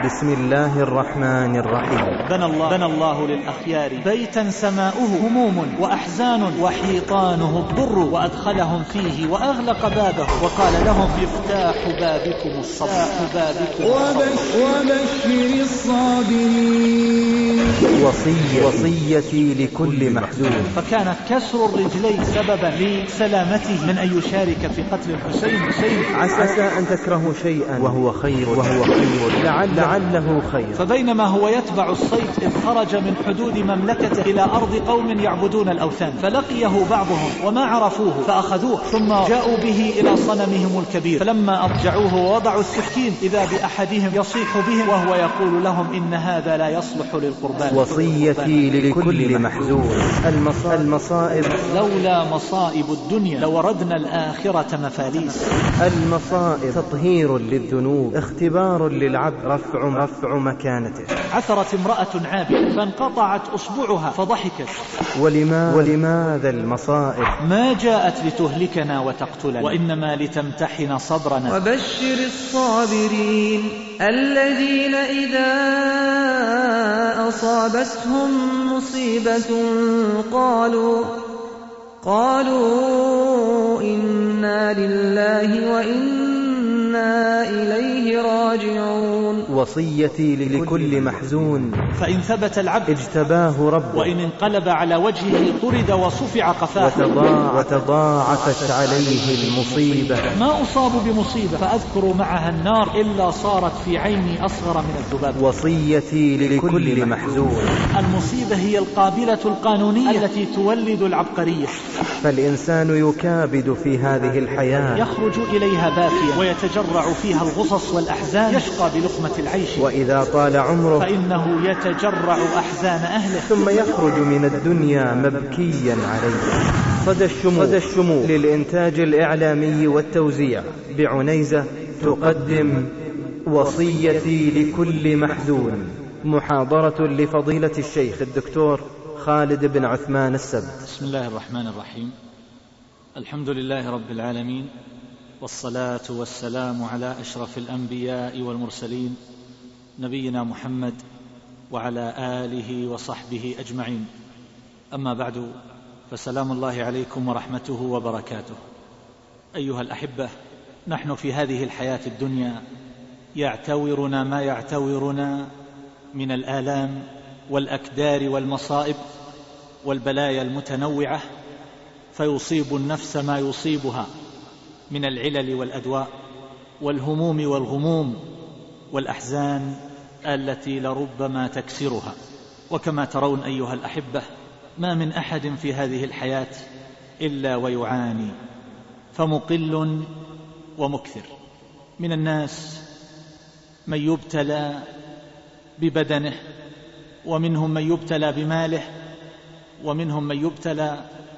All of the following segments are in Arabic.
بسم الله الرحمن الرحيم. بنى الله للأخيار بيتا سماؤه هموم وأحزان وحيطانه الضر، وأدخلهم فيه وأغلق بابه وقال لهم مفتاح بابكم الصبر. وبشر الصابرين. وصيتي لكل محزون. فكانت كسر الرجلين سببا لسلامته من أن يشارك في قتل الحسين. عسى أن تكرهوا شيئا وهو خير لعله خير. فبينما هو يتبع الصيد إذ خرج من حدود مملكته إلى أرض قوم يعبدون الأوثان، فلقيه بعضهم وما عرفوه فأخذوه، ثم جاءوا به إلى صنمهم الكبير، فلما أضجعوه ووضعوا السكين إذا بأحدهم يصيح بهم وهو يقول لهم إن هذا لا يصلح للقربان. وصيتي لكل محزون. المصائب لولا مصائب الدنيا لوردنا الآخرة مفاليس. المصائب تطهير للذنوب، اختبار للعبد، رفع مكانته. عثرت امرأة عابدة فانقطعت أصبعها فضحكت. ولماذا المصائب؟ ما جاءت لتهلكنا وتقتلنا، وإنما لتمتحن صبرنا. وبشر الصابرين الذين إذا أصابتهم مصيبة قالوا إنا لله وإنا إليه راجعون. وصيتي لكل محزون. فإن ثبت العبد اجتباه ربه، وإن انقلب على وجهه طرد وصفع قفاه. وتضاعفت عليه المصيبة. ما أصاب بمصيبة فأذكر معها النار إلا صارت في عيني أصغر من الذباب. وصيتي لكل محزون. المصيبة هي القابلة القانونية التي تولد العبقرية. فالإنسان يكابد في هذه الحياة، يخرج إليها باكيا ويتجرع فيها الغصص والأحزان، يشقى بلقمة العيش، وإذا طال عمره فإنه يتجرع أحزان أهله، ثم يخرج من الدنيا مبكيا عليه. صدى الشمول للإنتاج الإعلامي والتوزيع بعنيزة تقدم وصيتي لكل محزون، محاضرة لفضيلة الشيخ الدكتور خالد بن عثمان السبت. بسم الله الرحمن الرحيم. الحمد لله رب العالمين، والصلاة والسلام على أشرف الأنبياء والمرسلين نبينا محمد وعلى آله وصحبه أجمعين. أما بعد، فسلام الله عليكم ورحمته وبركاته. أيها الأحبة، نحن في هذه الحياة الدنيا يعتورنا ما يعتورنا من الآلام والأكدار والمصائب والبلايا المتنوعة، فيصيب النفس ما يصيبها من العلل والأدواء والهموم والغموم والأحزان التي لربما تكسرها. وكما ترون أيها الأحبة، ما من أحد في هذه الحياة إلا ويعاني، فمقل ومكثر. من الناس من يبتلى ببدنه، ومنهم من يبتلى بماله، ومنهم من يبتلى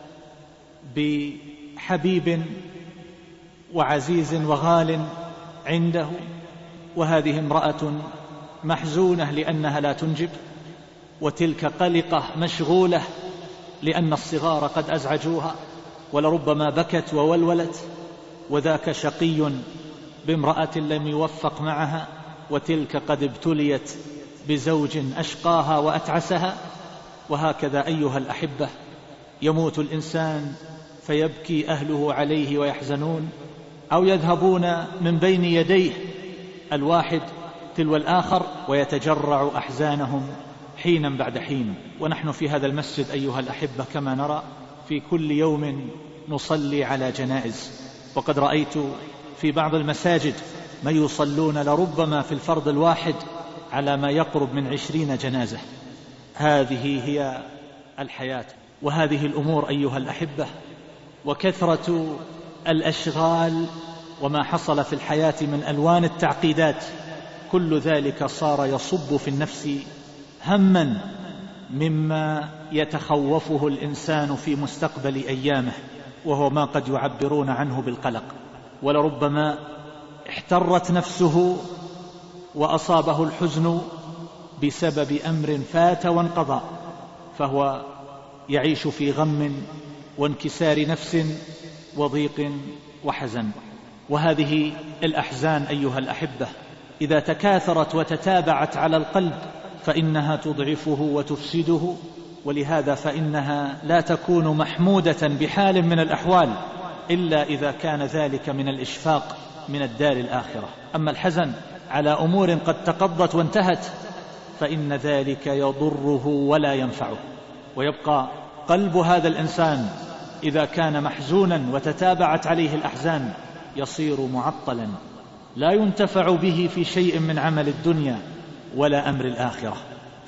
بحبيب وعزيز وغال عنده. وهذه امرأة محزونة لأنها لا تنجب، وتلك قلقة مشغولة لأن الصغار قد أزعجوها، ولربما بكت وولولت. وذاك شقي بامرأة لم يوفق معها، وتلك قد ابتليت بزوج أشقاها وأتعسها. وهكذا أيها الأحبة، يموت الإنسان فيبكي أهله عليه ويحزنون، أو يذهبون من بين يديه الواحد تلو الآخر ويتجرع أحزانهم حينا بعد حين. ونحن في هذا المسجد أيها الأحبة كما نرى في كل يوم نصلي على جنائز، وقد رأيت في بعض المساجد من يصلون لربما في الفرض الواحد على ما يقرب من 20 جنازة. هذه هي الحياة، وهذه الأمور أيها الأحبة، وكثرة الأشغال وما حصل في الحياة من ألوان التعقيدات، كل ذلك صار يصب في النفس هما مما يتخوفه الإنسان في مستقبل أيامه، وهو ما قد يعبرون عنه بالقلق. ولربما احترت نفسه وأصابه الحزن بسبب أمر فات وانقضى، فهو يعيش في غم وانكسار نفس وضيق وحزن. وهذه الأحزان أيها الأحبة إذا تكاثرت وتتابعت على القلب فإنها تضعفه وتفسده، ولهذا فإنها لا تكون محمودة بحال من الأحوال إلا إذا كان ذلك من الإشفاق من الدار الآخرة. أما الحزن على أمور قد تقضت وانتهت فإن ذلك يضره ولا ينفعه، ويبقى قلب هذا الإنسان إذا كان محزونا وتتابعت عليه الأحزان يصير معطلا لا ينتفع به في شيء من عمل الدنيا ولا أمر الآخرة،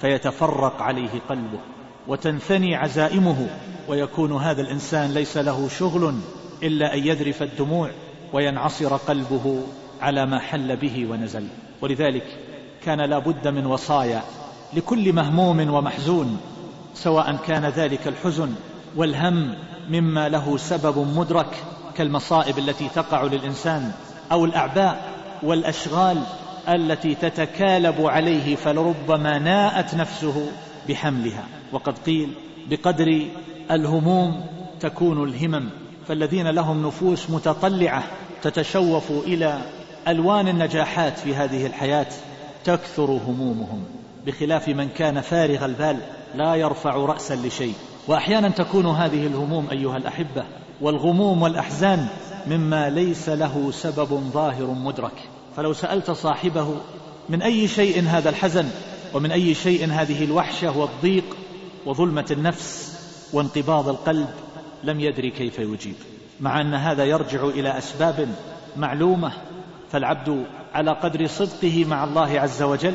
فيتفرق عليه قلبه وتنثني عزائمه، ويكون هذا الإنسان ليس له شغل إلا أن يذرف الدموع وينعصر قلبه على ما حل به ونزل. ولذلك كان لا بد من وصايا لكل مهموم ومحزون، سواء كان ذلك الحزن والهم مما له سبب مدرك كالمصائب التي تقع للإنسان، أو الأعباء والأشغال التي تتكالب عليه فلربما ناءت نفسه بحملها. وقد قيل بقدر الهموم تكون الهمم، فالذين لهم نفوس متطلعة تتشوف إلى ألوان النجاحات في هذه الحياة تكثر همومهم، بخلاف من كان فارغ البال لا يرفع رأسا لشيء. وأحيانا تكون هذه الهموم أيها الأحبة والغموم والأحزان مما ليس له سبب ظاهر مدرك، فلو سألت صاحبه من أي شيء هذا الحزن ومن أي شيء هذه الوحشة والضيق وظلمة النفس وانقباض القلب لم يدري كيف يجيب، مع أن هذا يرجع إلى أسباب معلومة. فالعبد على قدر صدقه مع الله عز وجل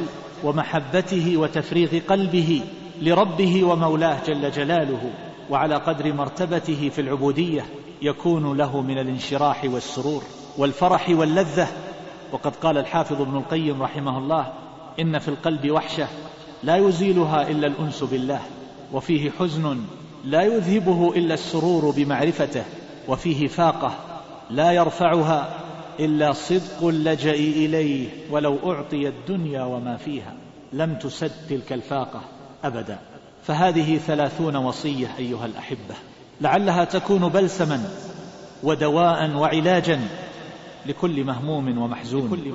ومحبته وتفريغ قلبه لربه ومولاه جل جلاله، وعلى قدر مرتبته في العبودية يكون له من الانشراح والسرور والفرح واللذة. وقد قال الحافظ ابن القيم رحمه الله: إن في القلب وحشة لا يزيلها إلا الأنس بالله، وفيه حزن لا يذهبه إلا السرور بمعرفته، وفيه فاقة لا يرفعها إلا صدق اللجأ إليه، ولو أعطي الدنيا وما فيها لم تسد تلك الفاقة أبدا. فهذه 30 وصية أيها الأحبة، لعلها تكون بلسما ودواء وعلاجا لكل مهموم ومحزون.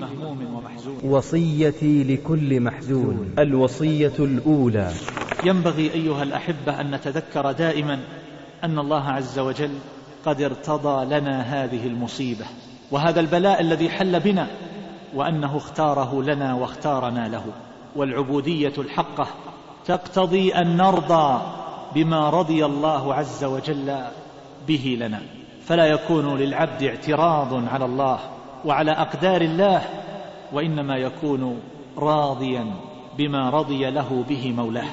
وصيتي لكل محزون. الوصية الأولى: ينبغي أيها الأحبة أن نتذكر دائما أن الله عز وجل قد ارتضى لنا هذه المصيبة وهذا البلاء الذي حل بنا، وأنه اختاره لنا واختارنا له. والعبودية الحقة تقتضي أن نرضى بما رضي الله عز وجل به لنا، فلا يكون للعبد اعتراض على الله وعلى أقدار الله، وإنما يكون راضيا بما رضي له به مولاه.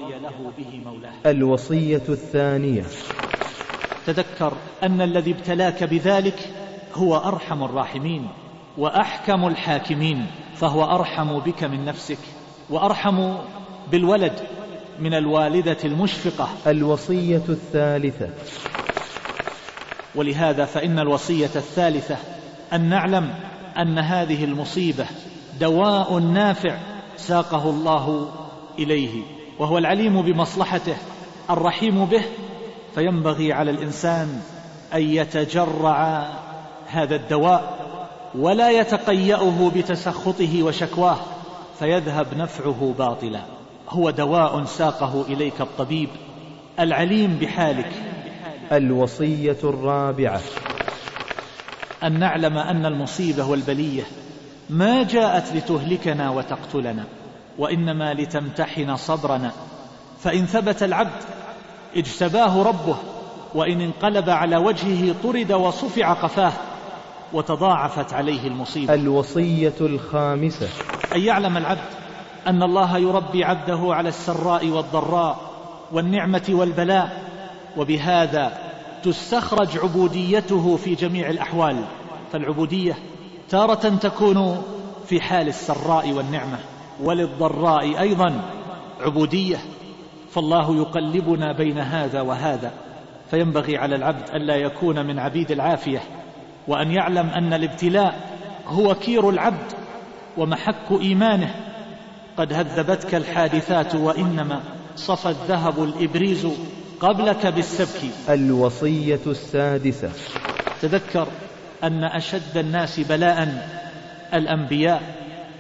الوصية الثانية: تذكر أن الذي ابتلاك بذلك هو أرحم الراحمين وأحكم الحاكمين، فهو أرحم بك من نفسك وأرحم بالولد من الوالدة المشفقة. الوصية الثالثة: ولهذا فإن الوصية الثالثة أن نعلم أن هذه المصيبة دواء نافع ساقه الله إليه، وهو العليم بمصلحته الرحيم به، فينبغي على الإنسان أن يتجرع هذا الدواء ولا يتقيأه بتسخطه وشكواه فيذهب نفعه باطلا. هو دواء ساقه إليك الطبيب العليم بحالك. الوصية الرابعة: أن نعلم أن المصيبة والبلية ما جاءت لتهلكنا وتقتلنا، وإنما لتمتحن صبرنا، فإن ثبت العبد اجتباه ربه، وإن انقلب على وجهه طرد وصفع قفاه وتضاعفت عليه المصيبة. الوصية الخامسة: أن يعلم العبد أن الله يربي عبده على السراء والضراء والنعمة والبلاء، وبهذا تستخرج عبوديته في جميع الأحوال. فالعبودية تارة تكون في حال السراء والنعمة، وللضراء أيضا عبودية، فالله يقلبنا بين هذا وهذا. فينبغي على العبد ألا يكون من عبيد العافية، وأن يعلم أن الابتلاء هو كير العبد ومحك إيمانه. قد هذبتك الحادثات وإنما صفى الذهب الإبريز قبلك بالسبك. الوصية السادسة: تذكر أن أشد الناس بلاء الأنبياء،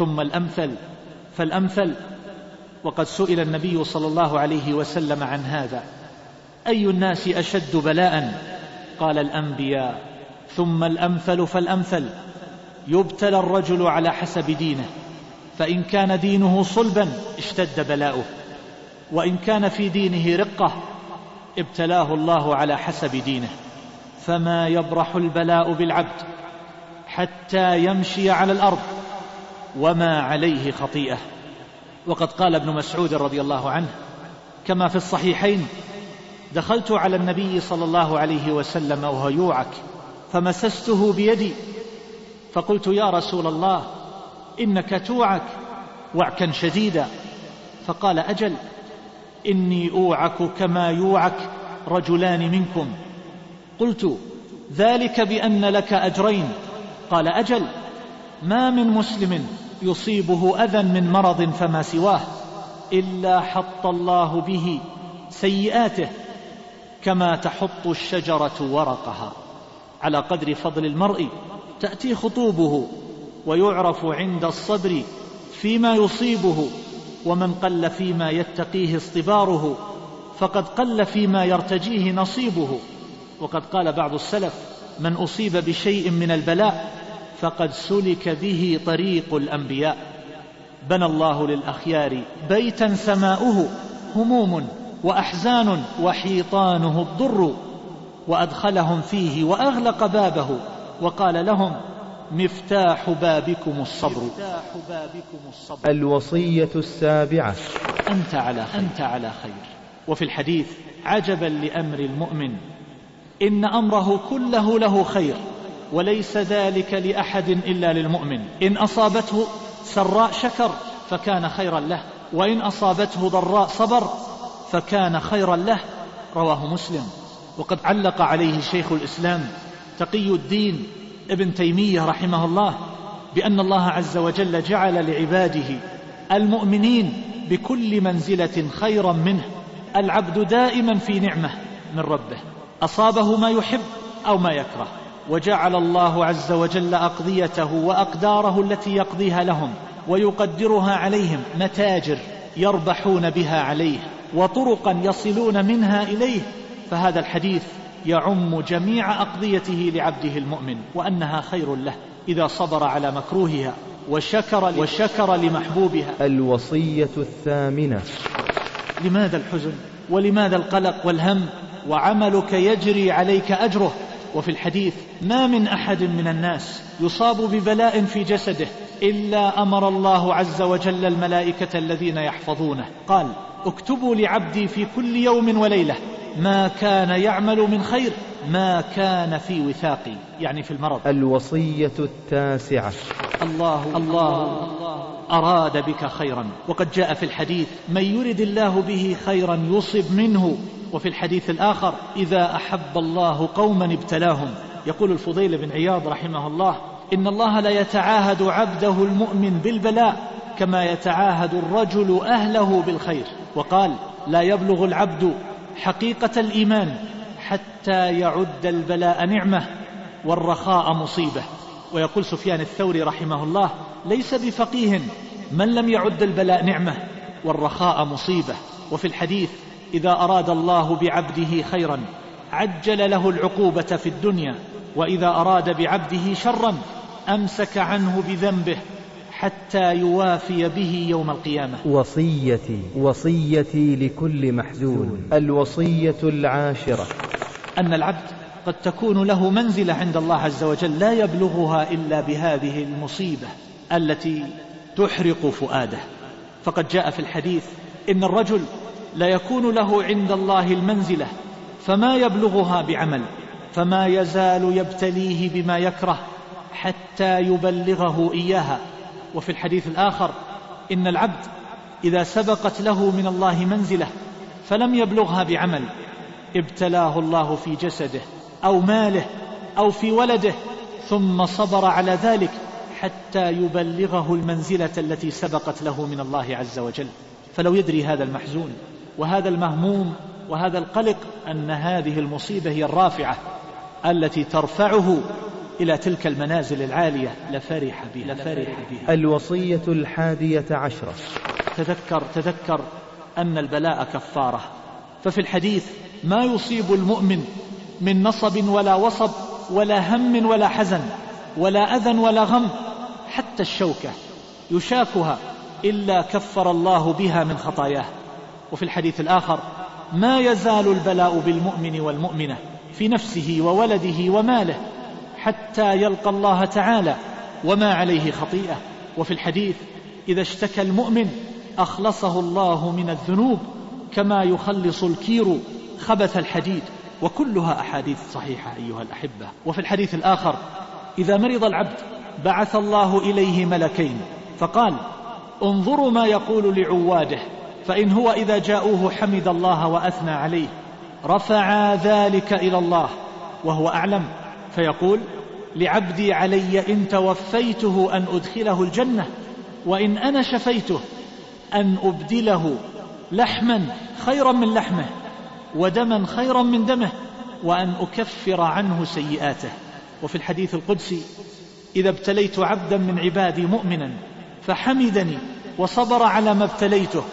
ثم الأمثل فالأمثل. وقد سئل النبي صلى الله عليه وسلم عن هذا: أي الناس أشد بلاء؟ قال: الأنبياء، ثم الأمثل فالأمثل. يبتلى الرجل على حسب دينه، فإن كان دينه صلبا اشتد بلاؤه، وإن كان في دينه رقة ابتلاه الله على حسب دينه. فما يبرح البلاء بالعبد حتى يمشي على الأرض وما عليه خطيئة. وقد قال ابن مسعود رضي الله عنه كما في الصحيحين: دخلت على النبي صلى الله عليه وسلم وهو يوعك فمسسته بيدي فقلت: يا رسول الله، إنك توعك وعكا شديدا. فقال: أجل، إني أوعك كما يوعك رجلان منكم. قلت: ذلك بأن لك أجرين. قال: أجل، ما من مسلم يصيبه أذى من مرض فما سواه إلا حط الله به سيئاته كما تحط الشجرة ورقها. على قدر فضل المرء تأتي خطوبه، ويعرف عند الصبر فيما يصيبه، ومن قل فيما يتقيه اصطباره فقد قل فيما يرتجيه نصيبه. وقد قال بعض السلف: من أصيب بشيء من البلاء فقد سلك به طريق الأنبياء. بنى الله للأخيار بيتا سماؤه هموم وأحزان وحيطانه الضر، وأدخلهم فيه وأغلق بابه وقال لهم: مفتاح بابكم الصبر. الوصية السابعة: أنت على خير. وفي الحديث: عجبا لأمر المؤمن، إن أمره كله له خير، وليس ذلك لأحد إلا للمؤمن. إن أصابته سراء شكر فكان خيرا له، وإن أصابته ضراء صبر فكان خيرا له. رواه مسلم. وقد علق عليه شيخ الإسلام تقي الدين ابن تيمية رحمه الله بأن الله عز وجل جعل لعباده المؤمنين بكل منزلة خيرا منه. العبد دائما في نعمة من ربه، أصابه ما يحب أو ما يكره، وجعل الله عز وجل أقضيته وأقداره التي يقضيها لهم ويقدرها عليهم متاجر يربحون بها عليه، وطرقا يصلون منها إليه. فهذا الحديث يعم جميع أقضيته لعبده المؤمن، وأنها خير له إذا صبر على مكروهها وشكر لمحبوبها. الوصية الثامنة: لماذا الحزن ولماذا القلق والهم وعملك يجري عليك أجره؟ وفي الحديث: ما من أحد من الناس يصاب ببلاء في جسده إلا أمر الله عز وجل الملائكة الذين يحفظونه، قال: اكتبوا لعبدي في كل يوم وليلة ما كان يعمل من خير ما كان في وثاقي، يعني في المرض. الوصية التاسعة: الله أراد بك خيرا. وقد جاء في الحديث: من يرد الله به خيرا يصب منه. وفي الحديث الآخر: إذا أحب الله قوما ابتلاهم. يقول الفضيل بن عياض رحمه الله: إن الله لا يتعاهد عبده المؤمن بالبلاء كما يتعاهد الرجل أهله بالخير. وقال: لا يبلغ العبد حقيقة الإيمان حتى يعد البلاء نعمة والرخاء مصيبة. ويقول سفيان الثوري رحمه الله: ليس بفقيه من لم يعد البلاء نعمة والرخاء مصيبة. وفي الحديث: إذا أراد الله بعبده خيرا عجل له العقوبة في الدنيا، وإذا أراد بعبده شرا أمسك عنه بذنبه حتى يوافي به يوم القيامة. وصيتي لكل محزون. الوصية العاشرة: أن العبد قد تكون له منزلة عند الله عز وجل لا يبلغها إلا بهذه المصيبة التي تحرق فؤاده. فقد جاء في الحديث: إن الرجل لا يكون له عند الله المنزلة فما يبلغها بعمل، فما يزال يبتليه بما يكره حتى يبلغه إياها. وفي الحديث الآخر: إن العبد إذا سبقت له من الله منزلة فلم يبلغها بعمل ابتلاه الله في جسده أو ماله أو في ولده، ثم صبر على ذلك حتى يبلغه المنزلة التي سبقت له من الله عز وجل. فلو يدري هذا المحزون وهذا المهموم وهذا القلق أن هذه المصيبة هي الرافعة التي ترفعه إلى تلك المنازل العالية لفرح بها. الوصية 11. تذكر أن البلاء كفارة. ففي الحديث ما يصيب المؤمن من نصب ولا وصب ولا هم ولا حزن ولا أذى ولا غم، حتى الشوكة يشاكها إلا كفر الله بها من خطاياه. وفي الحديث الآخر ما يزال البلاء بالمؤمن والمؤمنة في نفسه وولده وماله حتى يلقى الله تعالى وما عليه خطيئة. وفي الحديث إذا اشتكى المؤمن أخلصه الله من الذنوب كما يخلص الكير خبث الحديد. وكلها أحاديث صحيحة أيها الأحبة. وفي الحديث الآخر إذا مرض العبد بعث الله إليه ملكين فقال انظروا ما يقول لعواده، فإن هو إذا جاءوه حمد الله وأثنى عليه رفع ذلك إلى الله وهو أعلم، فيقول لعبدي علي إن توفيته أن أدخله الجنة، وإن أنا شفيته أن أبدله لحما خيرا من لحمه ودما خيرا من دمه وأن أكفر عنه سيئاته. وفي الحديث القدسي إذا ابتليت عبدا من عبادي مؤمنا فحمدني وصبر على ما ابتليته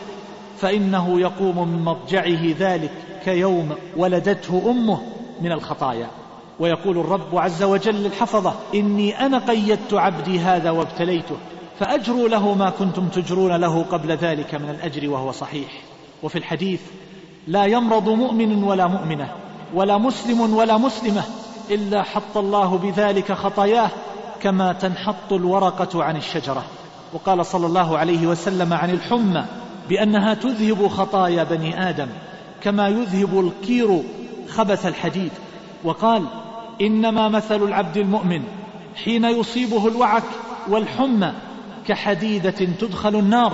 فإنه يقوم من مضجعه ذلك كيوم ولدته أمه من الخطايا. ويقول الرب عز وجل للحفظة إني أنا قيدت عبدي هذا وابتليته فأجروا له ما كنتم تجرون له قبل ذلك من الأجر وهو صحيح. وفي الحديث لا يمرض مؤمن ولا مؤمنة ولا مسلم ولا مسلمة إلا حط الله بذلك خطاياه كما تنحط الورقة عن الشجرة. وقال صلى الله عليه وسلم عن الحمى بأنها تذهب خطايا بني آدم كما يذهب الكير خبث الحديد. وقال إنما مثل العبد المؤمن حين يصيبه الوعك والحمى كحديدة تدخل النار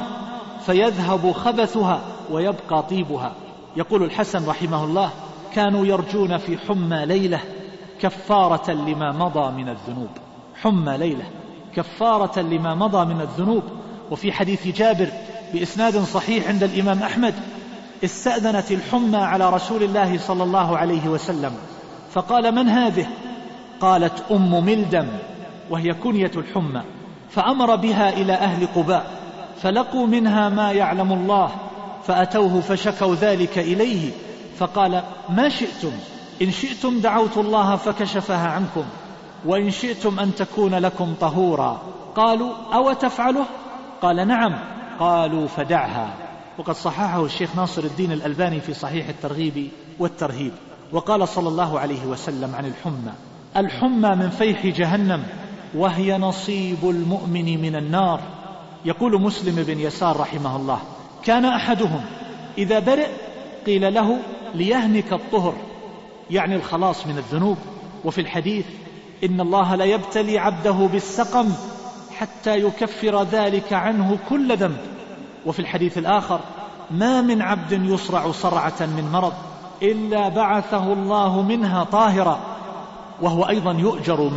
فيذهب خبثها ويبقى طيبها. يقول الحسن رحمه الله كانوا يرجون في حمى ليلة كفارة لما مضى من الذنوب. حمى ليلة كفارة لما مضى من الذنوب. وفي حديث جابر بإسناد صحيح عند الإمام أحمد استأذنت الحمى على رسول الله صلى الله عليه وسلم فقال من هذه؟ قالت أم ملدم وهي كنية الحمى، فأمر بها إلى أهل قباء فلقوا منها ما يعلم الله فأتوه فشكوا ذلك إليه فقال ما شئتم، إن شئتم دعوت الله فكشفها عنكم وإن شئتم أن تكون لكم طهورا. قالوا أو تفعله؟ قال نعم. قالوا فدعها. وقد صححه الشيخ ناصر الدين الألباني في صحيح الترغيب والترهيب. وقال صلى الله عليه وسلم عن الحمى الحمى من فيح جهنم وهي نصيب المؤمن من النار. يقول مسلم بن يسار رحمه الله كان أحدهم إذا برئ قيل له ليهنك الطهر يعني الخلاص من الذنوب. وفي الحديث إن الله لا يبتلي عبده بالسقم حتى يكفر ذلك عنه كل ذنب. وفي الحديث الآخر ما من عبد يصرع صرعة من مرض إلا بعثه الله منها طاهرا. وهو أيضا يؤجر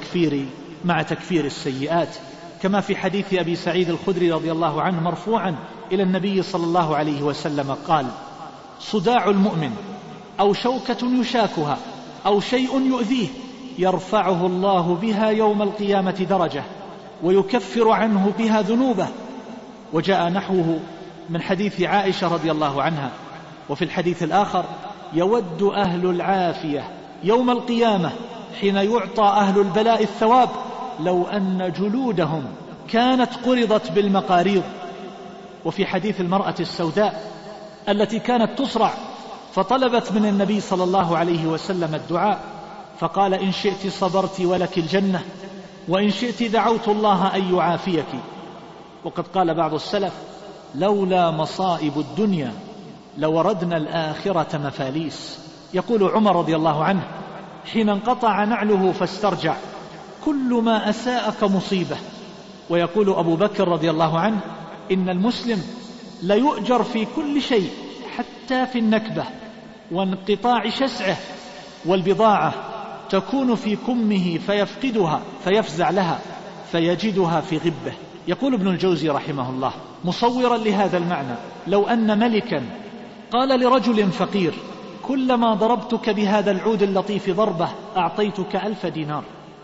مع تكفير السيئات كما في حديث أبي سعيد الخدري رضي الله عنه مرفوعا إلى النبي صلى الله عليه وسلم قال صداع المؤمن أو شوكة يشاكها أو شيء يؤذيه يرفعه الله بها يوم القيامة درجة ويكفر عنه بها ذنوبه. وجاء نحوه من حديث عائشة رضي الله عنها. وفي الحديث الآخر يود أهل العافية يوم القيامة حين يعطى أهل البلاء الثواب لو أن جلودهم كانت قرضت بالمقاريض. وفي حديث المرأة السوداء التي كانت تصرع فطلبت من النبي صلى الله عليه وسلم الدعاء فقال إن شئت صبرت ولك الجنة وإن شئت دعوت الله أن يعافيك. وقد قال بعض السلف لولا مصائب الدنيا لوردنا الآخرة مفاليس. يقول عمر رضي الله عنه حين انقطع نعله فاسترجع كل ما أساءك مصيبة. ويقول أبو بكر رضي الله عنه إن المسلم ليؤجر في كل شيء حتى في النكبة وانقطاع شسعه والبضاعة تكون في كمه فيفقدها فيفزع لها فيجدها في غبه. يقول ابن الجوزي رحمه الله مصورا لهذا المعنى لو أن ملكا قال لرجل فقير كلما ضربتك بهذا العود اللطيف ضربة أعطيتك 1000 دينار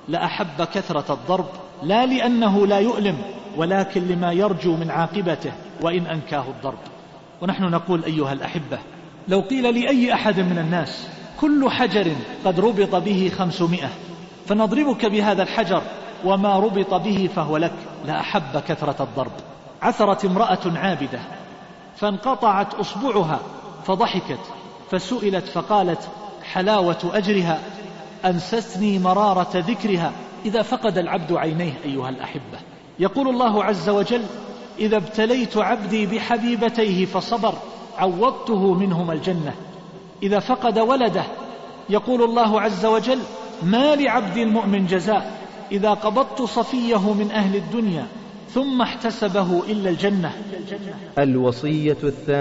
لأحب كثرة الضرب، لا لأنه لا يؤلم، ولكن لما يرجو من عاقبته وإن أنكاه الضرب. ونحن نقول أيها الأحبة، لو قيل لأي أحد من الناس كل حجر قد ربط به 500 فنضربك بهذا الحجر وما ربط به فهو لك، لأحب كثرة الضرب. عثرت امرأة عابدة فانقطعت أصبعها فضحكت، فسئلت فقالت: حلاوة أجرها أنستني مرارة ذكرها. إذا فقد العبد عينيه أيها الأحبة، يقول الله عز وجل: إذا ابتليت عبدي بحبيبتيه فصبر عوضته منهما الجنة. إذا فقد ولده يقول الله عز وجل: ما لعبد المؤمن جزاء إذا قبضت صفيه من أهل الدنيا ثم احتسبه إلا الجنة. الوصية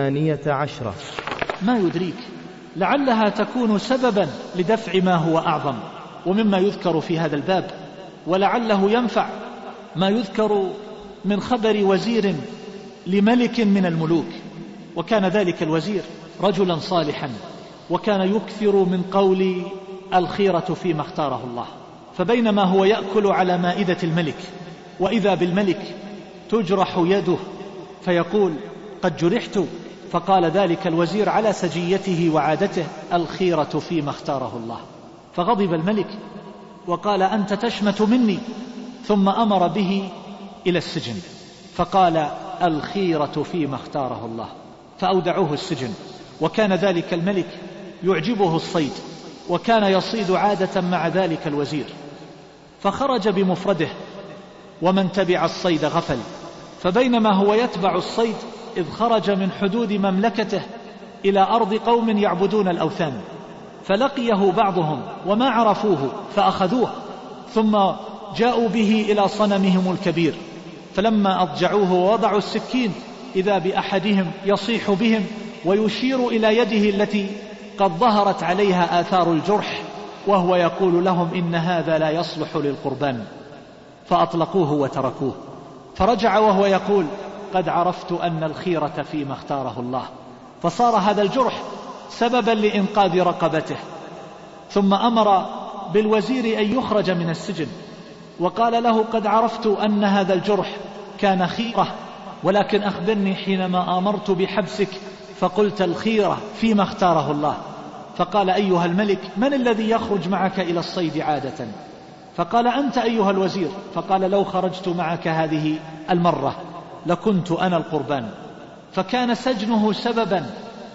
12. ما يدريك، لعلها تكون سببا لدفع ما هو أعظم ومما يذكر في هذا الباب، ولعله ينفع ما يذكر من خبر وزير لملك من الملوك. وكان ذلك الوزير رجلا صالحا، وكان يكثر من قول الخيرة فيما اختاره الله. فبينما هو يأكل على مائدة الملك وإذا بالملك تجرح يده فيقول: قد جرحت. فقال ذلك الوزير على سجيته وعادته: الخيرة فيما اختاره الله. فغضب الملك وقال: أنت تشمت مني، ثم أمر به إلى السجن. فقال: الخيرة فيما اختاره الله. فأودعوه السجن. وكان ذلك الملك يعجبه الصيد، وكان يصيد عادة مع ذلك الوزير. فخرج بمفرده، ومن تبع الصيد غفل. فبينما هو يتبع الصيد إذ خرج من حدود مملكته إلى أرض قوم يعبدون الأوثان، فلقيه بعضهم وما عرفوه فأخذوه، ثم جاءوا به إلى صنمهم الكبير. فلما أضجعوه ووضعوا السكين إذا بأحدهم يصيح بهم ويشير إلى يده التي قد ظهرت عليها آثار الجرح، وهو يقول لهم: إن هذا لا يصلح للقربان. فأطلقوه وتركوه. فرجع وهو يقول: قد عرفت أن الخيرة فيما اختاره الله. فصار هذا الجرح سببا لإنقاذ رقبته. ثم أمر بالوزير أن يخرج من السجن، وقال له: قد عرفت أن هذا الجرح كان خيرة، ولكن أخبرني حينما أمرت بحبسك فقلت الخيرة فيما اختاره الله. فقال: أيها الملك، من الذي يخرج معك إلى الصيد عادة؟ فقال: أنت أيها الوزير. فقال: لو خرجت معك هذه المرة لكنت أنا القربان. فكان سجنه سببا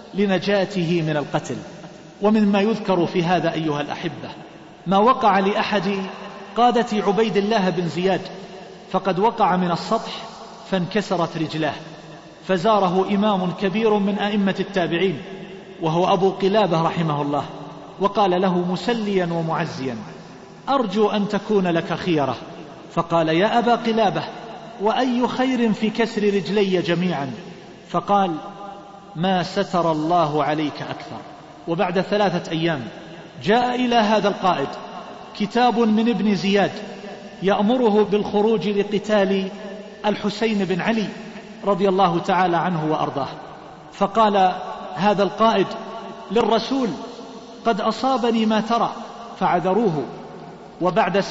لنجاته من القتل. ومما يذكر في هذا أيها الأحبة ما وقع لأحد قادة عبيد الله بن زياد، فقد وقع من السطح فانكسرت رجلاه، فزاره إمام كبير من أئمة التابعين وهو أبو قلابة رحمه الله، وقال له مسليا ومعزيا: أرجو أن تكون لك خيرة. فقال: يا أبا قلابة، وأي خير في كسر رجلي جميعا؟ فقال: ما ستر الله عليك أكثر. وبعد 3 أيام جاء إلى هذا القائد كتاب من ابن زياد يأمره بالخروج لقتال الحسين بن علي رضي الله تعالى عنه وأرضاه. فقال هذا القائد للرسول: قد أصابني ما ترى. فعذروه. وبعد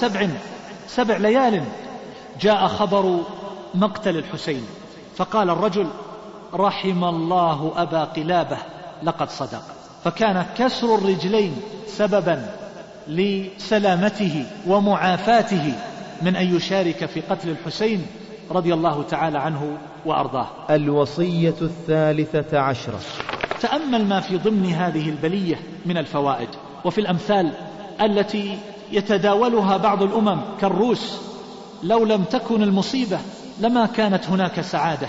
7 ليال جاء خبر مقتل الحسين. فقال الرجل: رحم الله أبا قلابة، لقد صدق. فكان كسر الرجلين سببا لسلامته ومعافاته من أن يشارك في قتل الحسين رضي الله تعالى عنه وأرضاه. الوصية 13. تأمل ما في ضمن هذه البلية من الفوائد وفي الأمثال التي يتداولها بعض الأمم كالروس. لو لم تكن المصيبة لما كانت هناك سعادة.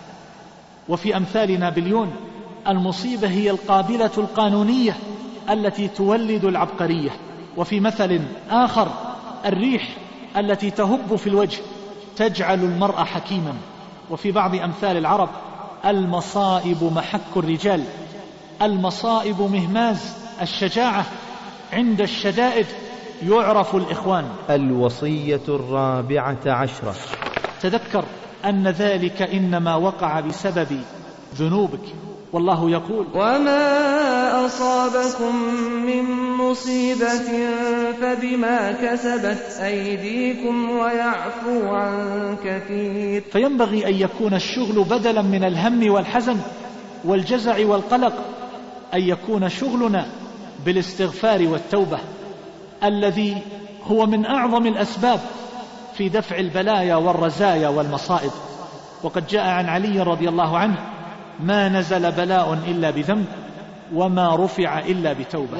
وفي أمثال نابليون المصيبة هي القابلة القانونية التي تولد العبقرية. وفي مثل آخر الريح التي تهب في الوجه تجعل المرء حكيما. وفي بعض أمثال العرب المصائب محك الرجال. المصائب مهماز الشجاعة، عند الشدائد يعرف الإخوان. الوصية 14. تذكر أن ذلك إنما وقع بسبب ذنوبك والله يقول: وما أصابكم من مصيبة فبما كسبت أيديكم ويعفو عن كثير. فينبغي أن يكون الشغل بدلا من الهم والحزن والجزع والقلق، أن يكون شغلنا بالاستغفار والتوبة الذي هو من أعظم الأسباب في دفع البلايا والرزايا والمصائب. وقد جاء عن علي رضي الله عنه: ما نزل بلاء إلا بذنب وما رفع إلا بتوبة.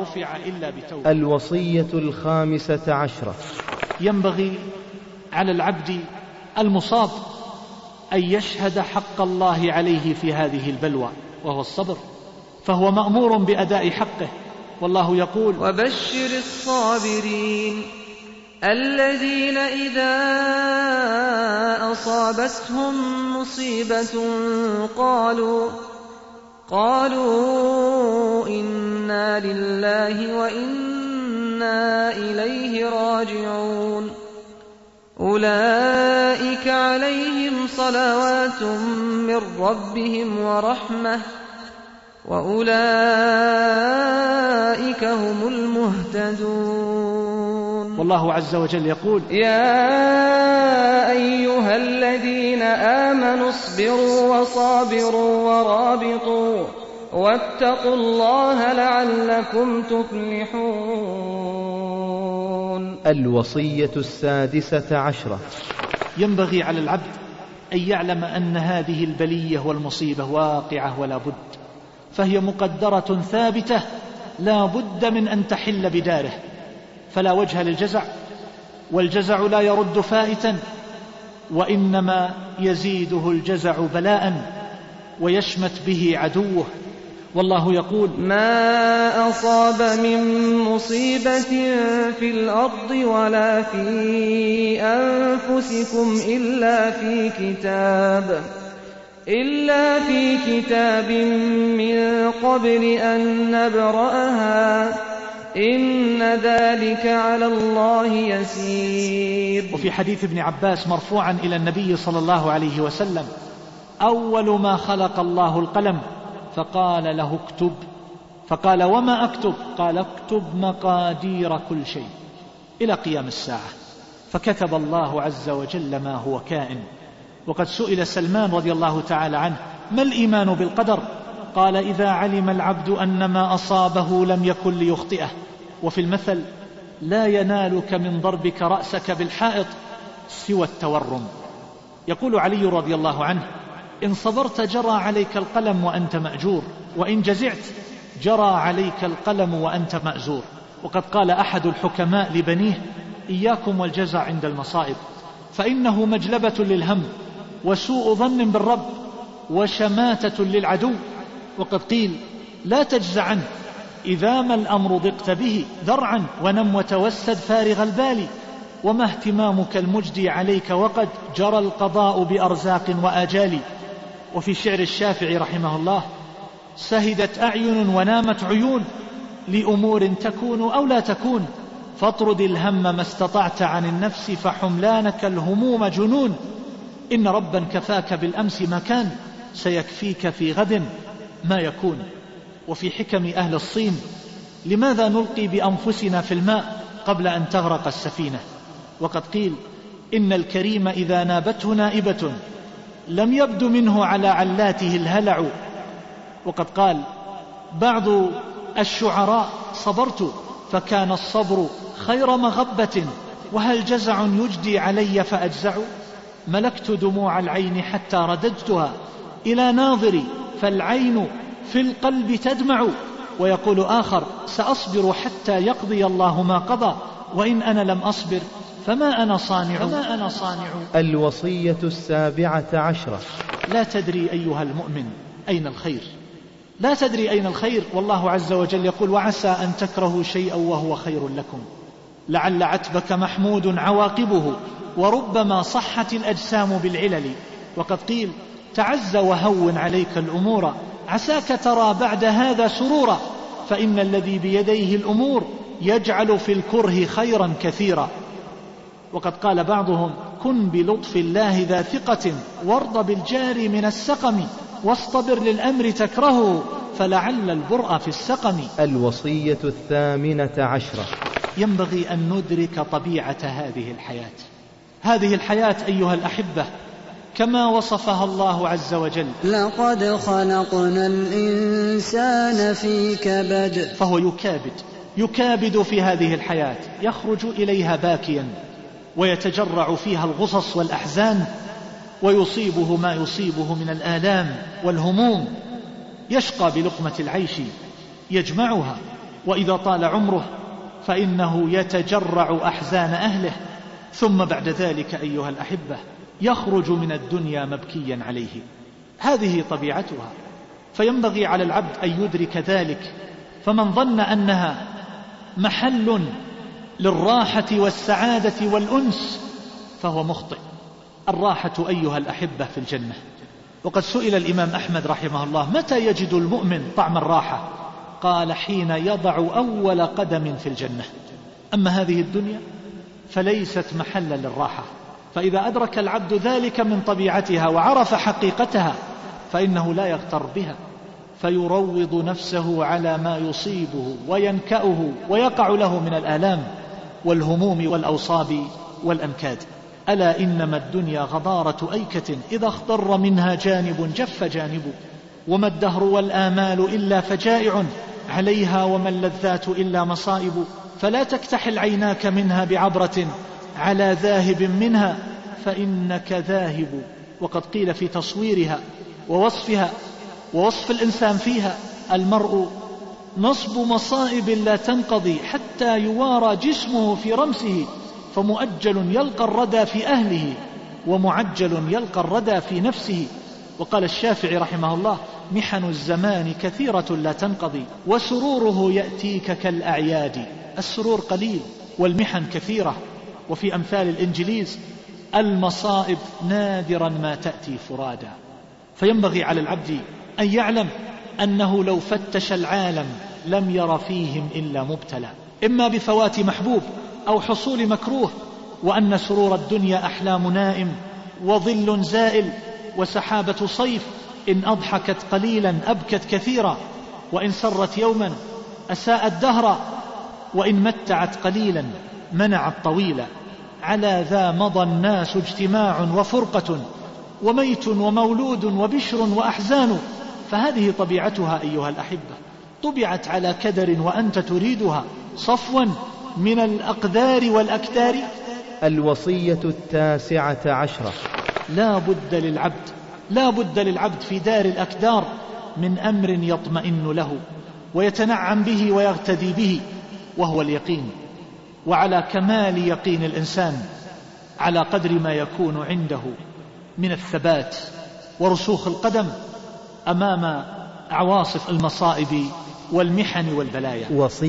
الوصية 15. ينبغي على العبد المصاب أن يشهد حق الله عليه في هذه البلوى وهو الصبر، فهو مأمور بأداء حقه. والله يقول: وبشر الصابرين الذين إذا أصابتهم مصيبة قالوا إنا لله وإنا إليه راجعون أولئك عليهم صلوات من ربهم ورحمة وأولئك هم المهتدون. والله عز وجل يقول: يا أيها الذين آمنوا اصبروا وصابروا ورابطوا واتقوا الله لعلكم تفلحون. الوصية 16. ينبغي على العبد أن يعلم أن هذه البلية والمصيبة واقعة ولا بد، فهي مقدرة ثابتة لا بد من أن تحل بداره، فلا وجه للجزع، والجزع لا يرد فائتا، وإنما يزيده الجزع بلاء ويشمت به عدوه. والله يقول: ما أصاب من مصيبة في الأرض ولا في أنفسكم إلا في كتاب من قبل أن نبرأها إن ذلك على الله يسير. وفي حديث ابن عباس مرفوعا إلى النبي صلى الله عليه وسلم: أول ما خلق الله القلم فقال له اكتب، فقال: وما أكتب؟ قال: اكتب مقادير كل شيء إلى قيام الساعة. فكتب الله عز وجل ما هو كائن. وقد سئل سلمان رضي الله تعالى عنه: ما الإيمان بالقدر؟ قال: إذا علم العبد أن ما أصابه لم يكن ليخطئه. وفي المثل: لا ينالك من ضربك رأسك بالحائط سوى التورم. يقول علي رضي الله عنه: إن صبرت جرى عليك القلم وأنت مأجور، وإن جزعت جرى عليك القلم وأنت مأزور. وقد قال أحد الحكماء لبنيه: إياكم والجزع عند المصائب، فإنه مجلبة للهم وسوء ظن بالرب وشماتة للعدو. وقد قيل: لا تجزعن إذا ما الأمر ضقت به ذرعا، ونم وتوسد فارغ البال، وما اهتمامك المجدي عليك وقد جرى القضاء بأرزاق وآجال. وفي شعر الشافعي رحمه الله: سهدت أعين ونامت عيون لأمور تكون أو لا تكون، فاطرد الهم ما استطعت عن النفس، فحملانك الهموم جنون. إن ربا كفاك بالأمس ما كان، سيكفيك في غد ما يكون. وفي حكم أهل الصين: لماذا نلقي بأنفسنا في الماء قبل أن تغرق السفينة؟ وقد قيل: إن الكريم إذا نابته نائبة لم يبد منه على علاته الهلع. وقد قال بعض الشعراء: صبرت فكان الصبر خير مغبة، وهل جزع يجدي علي فأجزع؟ ملكت دموع العين حتى رددتها إلى ناظري، فالعين في القلب تدمع. ويقول آخر: سأصبر حتى يقضي الله ما قضى، وإن أنا لم أصبر فما أنا صانع. الوصية 17. لا تدري أيها المؤمن أين الخير، لا تدري أين الخير. والله عز وجل يقول: وعسى أن تكرهوا شيئا وهو خير لكم، لعل عتبك محمود عواقبه، وربما صحت الأجسام بالعلل. وقد قيل: تعز وهون عليك الأمور، عساك ترى بعد هذا سرورا، فإن الذي بيديه الأمور يجعل في الكره خيرا كثيرا. وقد قال بعضهم: كن بلطف الله ذا ثقة، وارض بالجار من السقم، واصطبر للأمر تكرهه فلعل البرء في السقم. الوصية 18. ينبغي أن ندرك طبيعة هذه الحياة. هذه الحياة أيها الأحبة كما وصفها الله عز وجل: لقد خلقنا الإنسان في كبد. فهو يكابد في هذه الحياة، يخرج إليها باكيا ويتجرع فيها الغصص والأحزان، ويصيبه ما يصيبه من الآلام والهموم، يشقى بلقمة العيش يجمعها، وإذا طال عمره فإنه يتجرع أحزان أهله، ثم بعد ذلك أيها الأحبة يخرج من الدنيا مبكيا عليه. هذه طبيعتها، فينبغي على العبد أن يدرك ذلك. فمن ظن أنها محل للراحة والسعادة والأنس فهو مخطئ. الراحة أيها الأحبة في الجنة. وقد سئل الإمام أحمد رحمه الله: متى يجد المؤمن طعم الراحة؟ قال: حين يضع أول قدم في الجنة. أما هذه الدنيا فليست محلا للراحة، فإذا أدرك العبد ذلك من طبيعتها وعرف حقيقتها فإنه لا يغتر بها، فيروض نفسه على ما يصيبه وينكأه ويقع له من الآلام والهموم والأوصاب والأنكاد. ألا إنما الدنيا غضارة أيكة إذا اخضر منها جانب جف جانب، وما الدهر والآمال إلا فجائع عليها، وما اللذات إلا مصائب، فلا تكتحل عيناك منها بعبرة على ذاهب منها فإنك ذاهب. وقد قيل في تصويرها ووصفها ووصف الإنسان فيها: المرء نصب مصائب لا تنقضي حتى يوارى جسمه في رمسه، فمؤجل يلقى الردى في أهله ومعجل يلقى الردى في نفسه. وقال الشافعي رحمه الله: محن الزمان كثيرة لا تنقضي وسروره يأتيك كالأعياد. السرور قليل والمحن كثيرة. وفي أمثال الإنجليز: المصائب نادرا ما تأتي فرادا. فينبغي على العبد أن يعلم أنه لو فتش العالم لم ير فيهم إلا مبتلى، إما بفوات محبوب أو حصول مكروه، وأن سرور الدنيا أحلام نائم وظل زائل وسحابة صيف، إن أضحكت قليلا أبكت كثيرا، وإن سرت يوما أساءت دهرا، وإن متعت قليلا منعت طويلا. على ذا مضى الناس اجتماع وفرقة، وميت ومولود وبشر وأحزان. فهذه طبيعتها أيها الأحبة، طبعت على كدر وأنت تريدها صفوا من الأقدار والأكدار. الوصية 19. لا بد للعبد في دار الأكدار من أمر يطمئن له ويتنعم به ويغتدي به، وهو اليقين. وعلى كمال يقين الإنسان على قدر ما يكون عنده من الثبات ورسوخ القدم أمام عواصف المصائب والمحن والبلايا.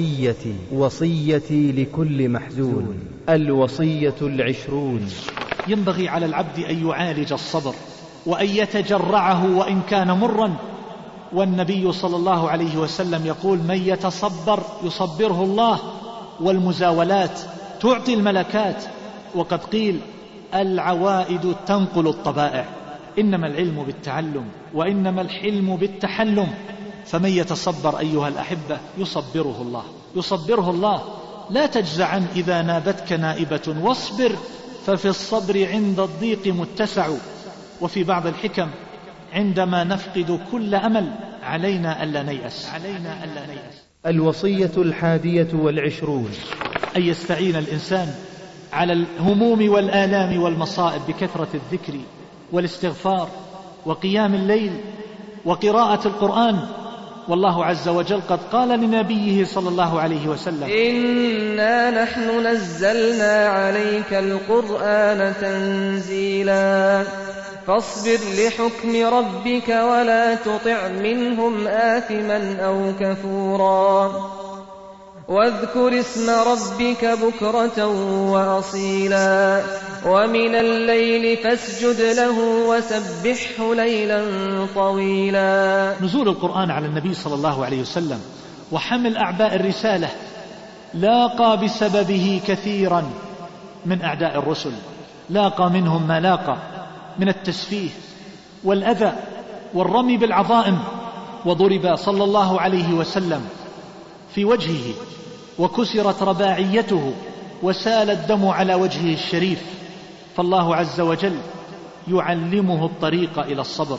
وصيتي لكل محزون. الوصية 20. ينبغي على العبد أن يعالج الصبر وأن يتجرعه وإن كان مرا. والنبي صلى الله عليه وسلم يقول: من يتصبر يصبره الله، والمزاولات تعطي الملكات. وقد قيل: العوائد تنقل الطبائع. إنما العلم بالتعلم وإنما الحلم بالتحلم. فمن يتصبر أيها الأحبة يصبره الله. لا تجزعن إذا نابتك نائبة، واصبر ففي الصبر عند الضيق متسع. وفي بعض الحكم: عندما نفقد كل أمل علينا ألا نيأس. الوصية 21. أن يستعين الإنسان على الهموم والآلام والمصائب بكثرة الذكر والاستغفار وقيام الليل وقراءة القرآن. والله عز وجل قد قال لنبيه صلى الله عليه وسلم: إنا نحن نزلنا عليك القرآن تنزيلا فاصبر لحكم ربك ولا تطع منهم آثما أو كفورا واذكر اسم ربك بكرة وأصيلا ومن الليل فاسجد له وسبحه ليلا طويلا. نزول القرآن على النبي صلى الله عليه وسلم وحمل أعباء الرسالة لاقى بسببه كثيرا من أعداء الرسل، لاقى منهم ما لاقى من التسفيه والأذى والرمي بالعظائم، وضرب صلى الله عليه وسلم في وجهه وكسرت رباعيته وسال الدم على وجهه الشريف، فالله عز وجل يعلمه الطريق إلى الصبر.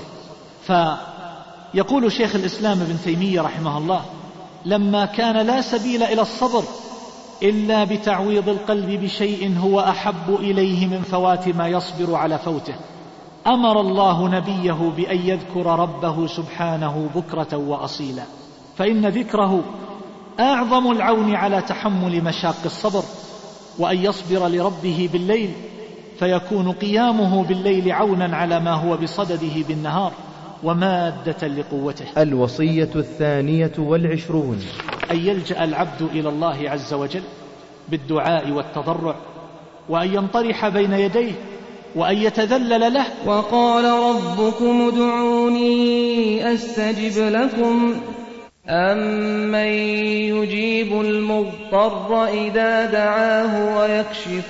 فيقول شيخ الإسلام ابن تيمية رحمه الله: لما كان لا سبيل إلى الصبر إلا بتعويض القلب بشيء هو أحب إليه من فوات ما يصبر على فوته، أمر الله نبيه بأن يذكر ربه سبحانه بكرة وأصيلا، فإن ذكره أعظم العون على تحمل مشاق الصبر، وأن يصبر لربه بالليل فيكون قيامه بالليل عونا على ما هو بصدده بالنهار ومادة لقوته. الوصية 22: أن يلجأ العبد إلى الله عز وجل بالدعاء والتضرع، وأن ينطرح بين يديه، وأن يتذلل له. وقال ربكم ادعوني أستجب لكم أمن يجيب المضطر إذا دعاه ويكشف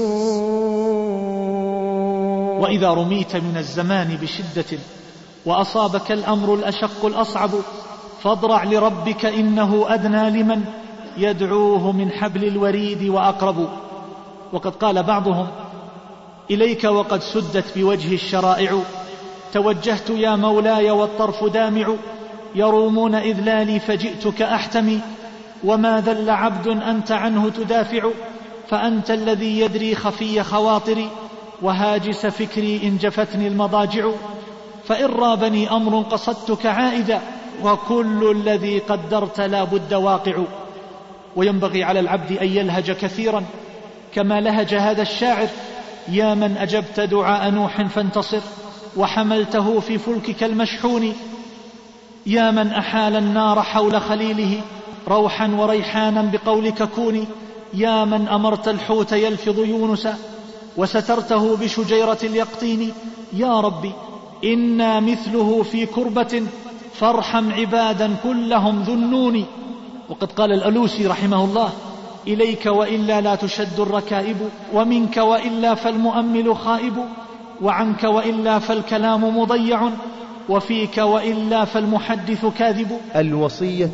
السوء. وإذا رميت من الزمان بشدة وأصابك الأمر الأشق الأصعب فاضرع لربك إنه أدنى لمن يدعوه من حبل الوريد وأقرب. وقد قال بعضهم: إليك وقد سدت بوجه الشرائع، توجهت يا مولاي والطرف دامع، يرومون إذلالي فجئتك أحتمي، وما ذل عبد أنت عنه تدافع، فأنت الذي يدري خفي خواطري وهاجس فكري إن جفتني المضاجع، فإن رابني أمر قصدتك عائدا، وكل الذي قدرت لا بد واقع. وينبغي على العبد أن يلهج كثيرا كما لهج هذا الشاعر: يا من أجبت دعاء نوح فانتصر وحملته في فلكك المشحون، يا من أحال النار حول خليله روحا وريحانا بقولك كوني، يا من أمرت الحوت يلفظ يونس وسترته بشجيرة اليقطين، يا ربي إنا مثله في كربة فارحم عبادا كلهم ذنوني. وقد قال الألوسي رحمه الله: إليك وإلا لا تشد الركائب، ومنك وإلا فالمؤمل خائب، وعنك وإلا فالكلام مضيع، وفيك وإلا فالمحدث كاذب. الوصية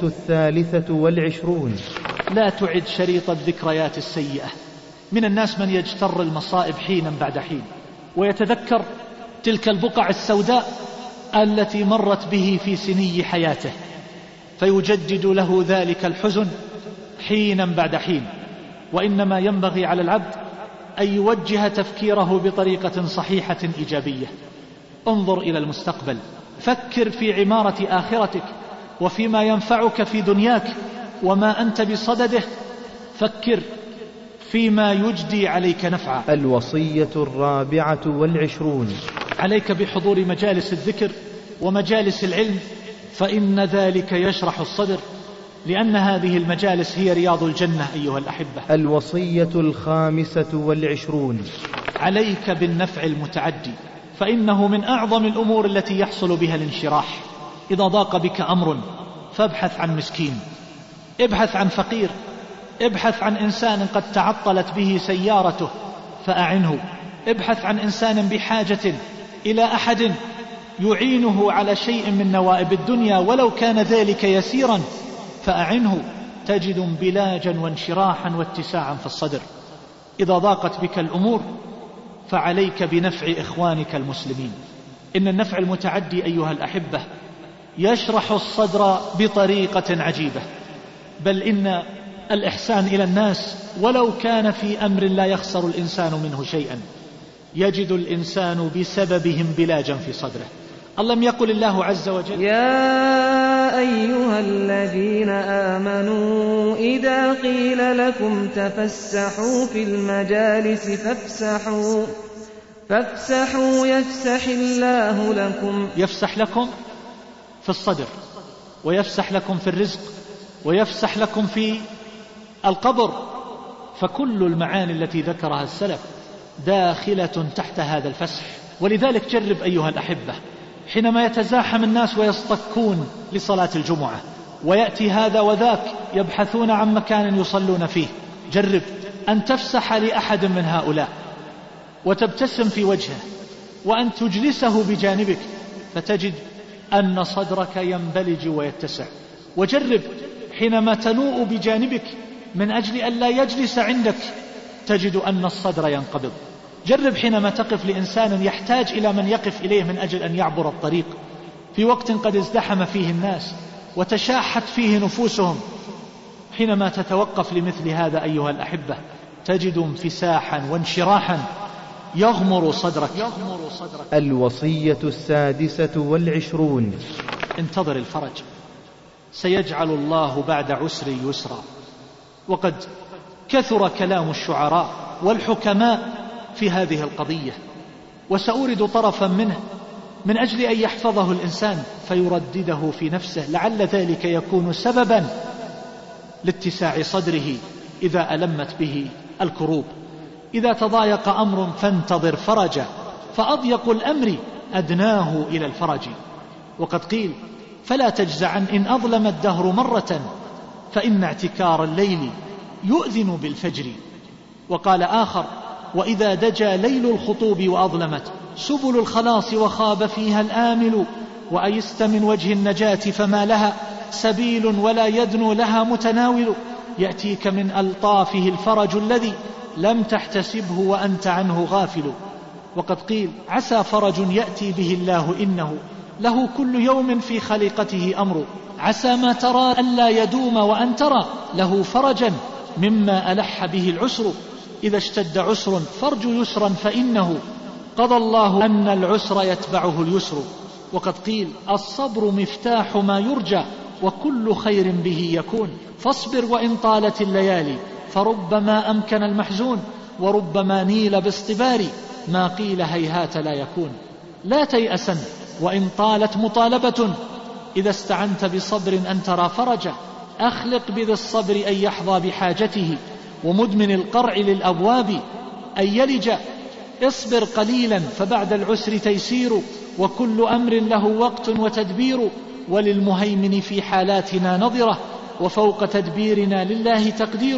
23: لا تعد شريط الذكريات السيئة. من الناس من يجتر المصائب حينا بعد حين ويتذكر تلك البقع السوداء التي مرت به في سني حياته، فيجدد له ذلك الحزن حينا بعد حين. وإنما ينبغي على العبد أن يوجه تفكيره بطريقة صحيحة إيجابية. انظر إلى المستقبل، فكر في عمارة آخرتك وفيما ينفعك في دنياك وما أنت بصدده، فكر فيما يجدي عليك نفعا. الوصية 24: عليك بحضور مجالس الذكر ومجالس العلم، فإن ذلك يشرح الصدر، لأن هذه المجالس هي رياض الجنة أيها الأحبة. الوصية 25: عليك بالنفع المتعدي، فإنه من أعظم الأمور التي يحصل بها الانشراح. إذا ضاق بك أمر فابحث عن مسكين، ابحث عن فقير، ابحث عن إنسان قد تعطلت به سيارته فأعنه، ابحث عن إنسان بحاجة إلى أحد يعينه على شيء من نوائب الدنيا ولو كان ذلك يسيرا فأعنه، تجد انبلاجا وانشراحا واتساعا في الصدر. إذا ضاقت بك الأمور فعليك بنفع إخوانك المسلمين. إن النفع المتعدي أيها الأحبة يشرح الصدر بطريقة عجيبة، بل إن الإحسان إلى الناس ولو كان في أمر لا يخسر الإنسان منه شيئا يجد الإنسان بسببه انبلاجا في صدره. ألم يقل الله عز وجل: يا أيها الذين آمنوا إذا قيل لكم تفسحوا في المجالس فافسحوا يفسح الله لكم. يفسح لكم في الصدر، ويفسح لكم في الرزق، ويفسح لكم في القبر. فكل المعاني التي ذكرها السلف داخلة تحت هذا الفسح. ولذلك جرب أيها الأحبة، حينما يتزاحم الناس ويصطكون لصلاة الجمعة ويأتي هذا وذاك يبحثون عن مكان يصلون فيه، جرب أن تفسح لأحد من هؤلاء وتبتسم في وجهه، وأن تجلسه بجانبك، فتجد أن صدرك ينبلج ويتسع. وجرب حينما تنوء بجانبك من أجل أن لا يجلس عندك تجد أن الصدر ينقبض. جرب حينما تقف لإنسان يحتاج إلى من يقف إليه من أجل أن يعبر الطريق في وقت قد ازدحم فيه الناس وتشاحت فيه نفوسهم. حينما تتوقف لمثل هذا أيها الأحبة تجد انفساحا وانشراحا يغمر صدرك. الوصية 26. انتظر الفرج، سيجعل الله بعد عسر يسرا. وقد كثر كلام الشعراء والحكماء في هذه القضية، وسأورد طرفا منه من أجل أن يحفظه الإنسان فيردده في نفسه، لعل ذلك يكون سببا لاتساع صدره إذا ألمت به الكروب. إذا تضايق أمر فانتظر فرجا، فأضيق الأمر أدناه إلى الفرج. وقد قيل فلا تجزعن إن أظلم الدهر مرة، فإن اعتكار الليل يؤذن بالفجر. وقال آخر وإذا دجى ليل الخطوب وأظلمت سبل الخلاص وخاب فيها الآمل، وأيست من وجه النجاة فما لها سبيل ولا يدنو لها متناول، يأتيك من ألطافه الفرج الذي لم تحتسبه وأنت عنه غافل. وقد قيل عسى فرج يأتي به الله إنه له كل يوم في خليقته أمر، عسى ما ترى ألا يدوم وأن ترى له فرجا مما ألح به العسر، إذا اشتد عسر فرج يسرا فإنه قضى الله أن العسر يتبعه اليسر. وقد قيل الصبر مفتاح ما يرجى وكل خير به يكون، فاصبر وإن طالت الليالي فربما أمكن المحزون، وربما نيل باصطبار ما قيل هيهات لا يكون. لا تيأسا وإن طالت مطالبة، إذا استعنت بصبر أن ترى فرجا، أخلق بذي الصبر أن يحظى بحاجته، ومدمن القرع للأبواب أن يلج. اصبر قليلا فبعد العسر تيسير، وكل أمر له وقت وتدبير، وللمهيمن في حالاتنا نظرة، وفوق تدبيرنا لله تقدير.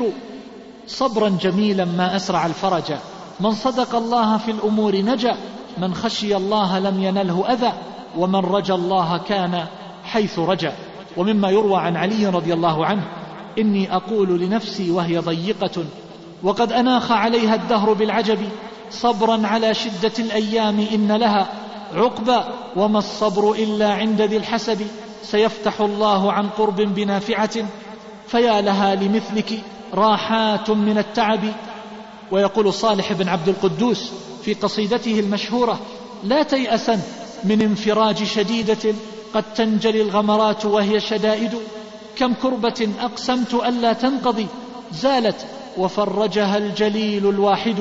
صبرا جميلا ما أسرع الفرج، من صدق الله في الأمور نجا، من خشي الله لم ينله أذى، ومن رجى الله كان حيث رجا. ومما يروى عن علي رضي الله عنه إني أقول لنفسي وهي ضيقة وقد أناخ عليها الدهر بالعجب، صبرا على شدة الأيام إن لها عقبى، وما الصبر إلا عند ذي الحسب، سيفتح الله عن قرب بنافعة، فيا لها لمثلك راحات من التعب. ويقول صالح بن عبد القدوس في قصيدته المشهورة لا تيأسا من انفراج شديدة قد تنجلي الغمرات وهي شدائد، كم كربة أقسمت ألا تنقضي زالت وفرجها الجليل الواحد.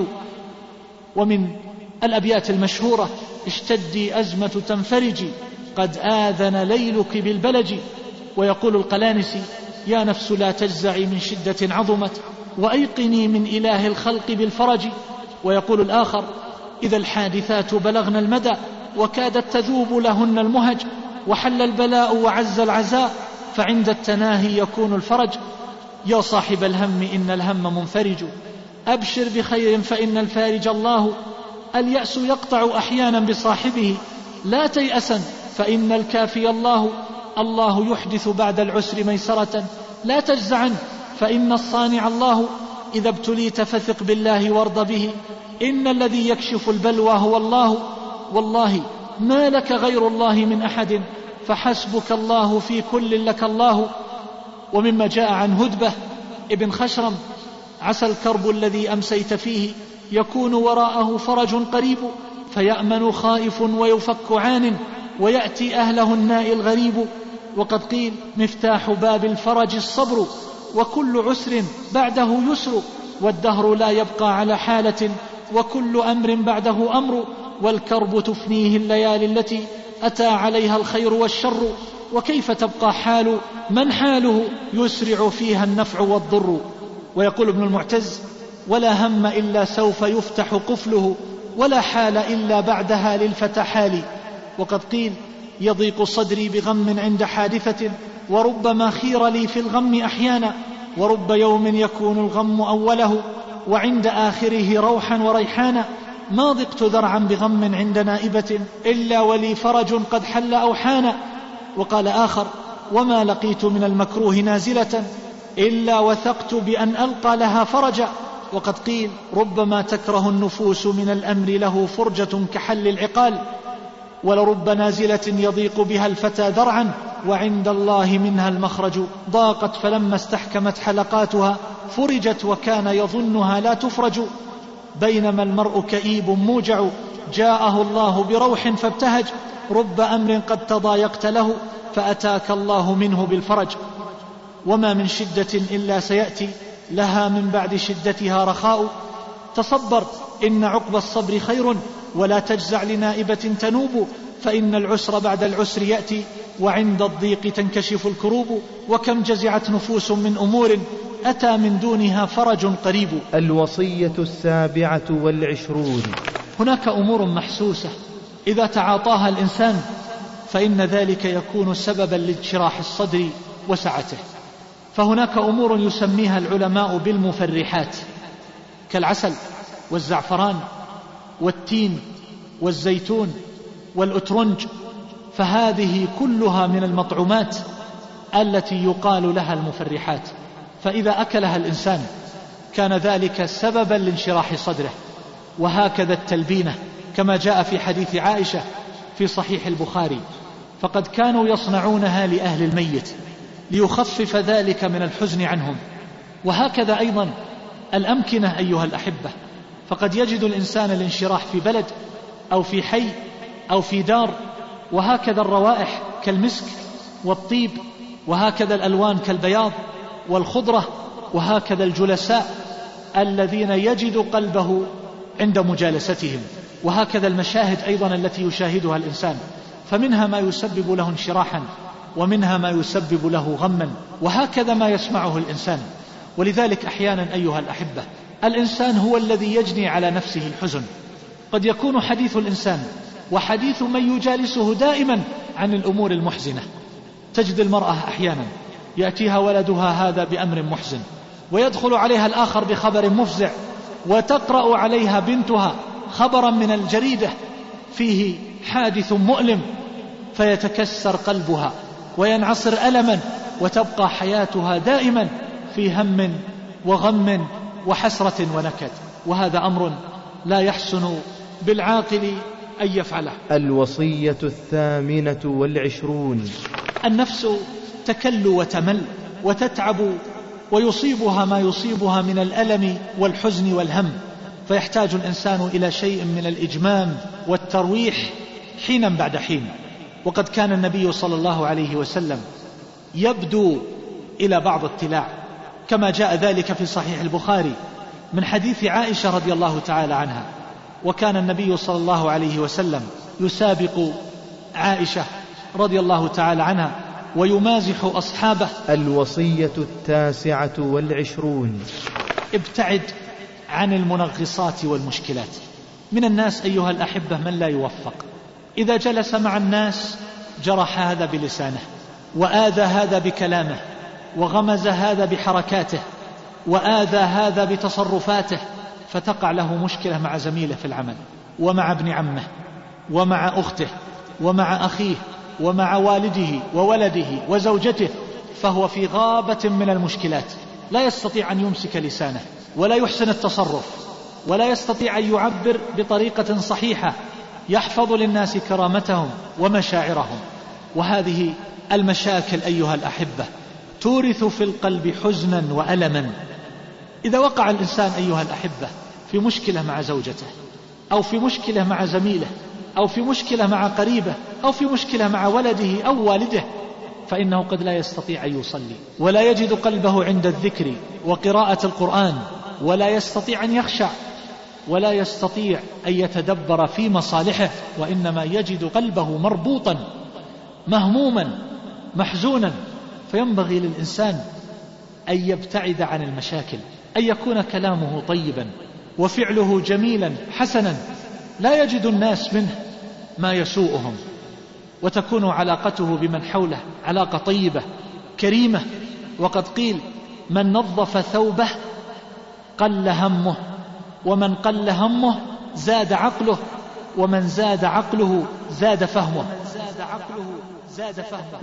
ومن الأبيات المشهورة اشتدي أزمة تنفرجي قد آذن ليلك بالبلج. ويقول القلانسي يا نفس لا تجزعي من شدة عظمت، وأيقني من إله الخلق بالفرج. ويقول الآخر إذا الحادثات بلغن المدى وكادت تذوب لهن المهج، وحل البلاء وعز العزاء فعند التناهي يكون الفرج. يا صاحب الهم إن الهم منفرج، أبشر بخير فإن الفارج الله، اليأس يقطع أحيانا بصاحبه، لا تيأسا فإن الكافي الله، الله يحدث بعد العسر ميسرة، لا تجزعن فإن الصانع الله، إذا ابتليت فثق بالله وارض به، إن الذي يكشف البلوى هو الله، والله ما لك غير الله من أحد، فحسبك الله في كل لك الله. ومما جاء عن هدبة ابن خشرم عسى الكرب الذي أمسيت فيه يكون وراءه فرج قريب، فيأمن خائف ويفك عان، ويأتي أهله النائي الغريب. وقد قيل مفتاح باب الفرج الصبر، وكل عسر بعده يسر، والدهر لا يبقى على حالة، وكل أمر بعده أمر، والكرب تفنيه الليالي التي أتى عليها الخير والشر، وكيف تبقى حال من حاله يسرع فيها النفع والضر. ويقول ابن المعتز ولا هم إلا سوف يفتح قفله، ولا حال إلا بعدها للفتى حالي. وقد قيل يضيق صدري بغم عند حادثة، وربما خير لي في الغم أحيانا، ورب يوم يكون الغم أوله، وعند آخره روحا وريحانا، ما ضقت ذرعا بغم عند نائبة إلا ولي فرج قد حل أوحانا، وقال آخر: وما لقيت من المكروه نازلة إلا وثقت بأن ألقى لها فرجا. وقد قيل: ربما تكره النفوس من الأمر له فرجة كحل العقال، ولرب نازلة يضيق بها الفتى ذرعا وعند الله منها المخرج. ضاقت فلما استحكمت حلقاتها فرجت وكان يظنها لا تفرج. بينما المرء كئيب موجع جاءه الله بروح فابتهج. رب أمر قد تضايقت له فأتاك الله منه بالفرج. وما من شدة إلا سيأتي لها من بعد شدتها رخاء. تصبر إن عقب الصبر خير ولا تجزع لنائبة تنوب. فإن العسر بعد العسر يأتي وعند الضيق تنكشف الكروب. وكم جزعت نفوس من أمور أتى من دونها فرج قريب. الوصية 27. هناك أمور محسوسة إذا تعاطاها الإنسان فإن ذلك يكون سببا لانشراح الصدر وسعته. فهناك أمور يسميها العلماء بالمفرحات كالعسل والزعفران والتين والزيتون والأترنج، فهذه كلها من المطعومات التي يقال لها المفرحات، فإذا أكلها الإنسان كان ذلك سببا لانشراح صدره. وهكذا التلبينة كما جاء في حديث عائشة في صحيح البخاري، فقد كانوا يصنعونها لأهل الميت ليخفف ذلك من الحزن عنهم. وهكذا أيضا الأمكنة أيها الأحبة، فقد يجد الإنسان الانشراح في بلد أو في حي أو في دار. وهكذا الروائح كالمسك والطيب، وهكذا الألوان كالبياض والخضرة، وهكذا الجلساء الذين يجد قلبه عند مجالستهم، وهكذا المشاهد أيضا التي يشاهدها الإنسان، فمنها ما يسبب له انشراحا ومنها ما يسبب له غما، وهكذا ما يسمعه الإنسان. ولذلك أحيانا أيها الأحبة الإنسان هو الذي يجني على نفسه الحزن. قد يكون حديث الإنسان وحديث من يجالسه دائما عن الأمور المحزنة. تجد المرأة أحيانا يأتيها ولدها هذا بأمر محزن، ويدخل عليها الآخر بخبر مفزع، وتقرأ عليها بنتها خبرا من الجريدة فيه حادث مؤلم، فيتكسر قلبها وينعصر ألما، وتبقى حياتها دائما في هم وغم وحسرة ونكد. وهذا أمر لا يحسن بالعاقل أن يفعله. الوصية 28. النفس تكل وتمل وتتعب ويصيبها ما يصيبها من الألم والحزن والهم، فيحتاج الإنسان إلى شيء من الإجمام والترويح حينا بعد حين. وقد كان النبي صلى الله عليه وسلم يبدو إلى بعض الطلاع، كما جاء ذلك في صحيح البخاري من حديث عائشة رضي الله تعالى عنها. وكان النبي صلى الله عليه وسلم يسابق عائشة رضي الله تعالى عنها ويمازح أصحابه. الوصية 29. ابتعد عن المنغصات والمشكلات. من الناس أيها الأحبة من لا يوفق، إذا جلس مع الناس جرح هذا بلسانه، وآذى هذا بكلامه، وغمز هذا بحركاته، وآذى هذا بتصرفاته، فتقع له مشكلة مع زميله في العمل، ومع ابن عمه، ومع أخته، ومع أخيه، ومع والده وولده وزوجته، فهو في غابة من المشكلات، لا يستطيع أن يمسك لسانه، ولا يحسن التصرف، ولا يستطيع أن يعبر بطريقة صحيحة يحفظ للناس كرامتهم ومشاعرهم. وهذه المشاكل أيها الأحبة تورث في القلب حزنا وألما. إذا وقع الإنسان أيها الأحبة في مشكلة مع زوجته، أو في مشكلة مع زميله، أو في مشكلة مع قريبه، أو في مشكلة مع ولده أو والده، فإنه قد لا يستطيع أن يصلي، ولا يجد قلبه عند الذكر وقراءة القرآن، ولا يستطيع أن يخشع، ولا يستطيع أن يتدبر في مصالحه، وإنما يجد قلبه مربوطا مهموما محزونا. فينبغي للإنسان أن يبتعد عن المشاكل، أن يكون كلامه طيبا وفعله جميلا حسنا، لا يجد الناس منه ما يسوءهم، وتكون علاقته بمن حوله علاقة طيبة كريمة. وقد قيل: من نظف ثوبه قل همه، ومن قل همه زاد عقله، ومن زاد عقله زاد فهمه. عقله زاد فهمه.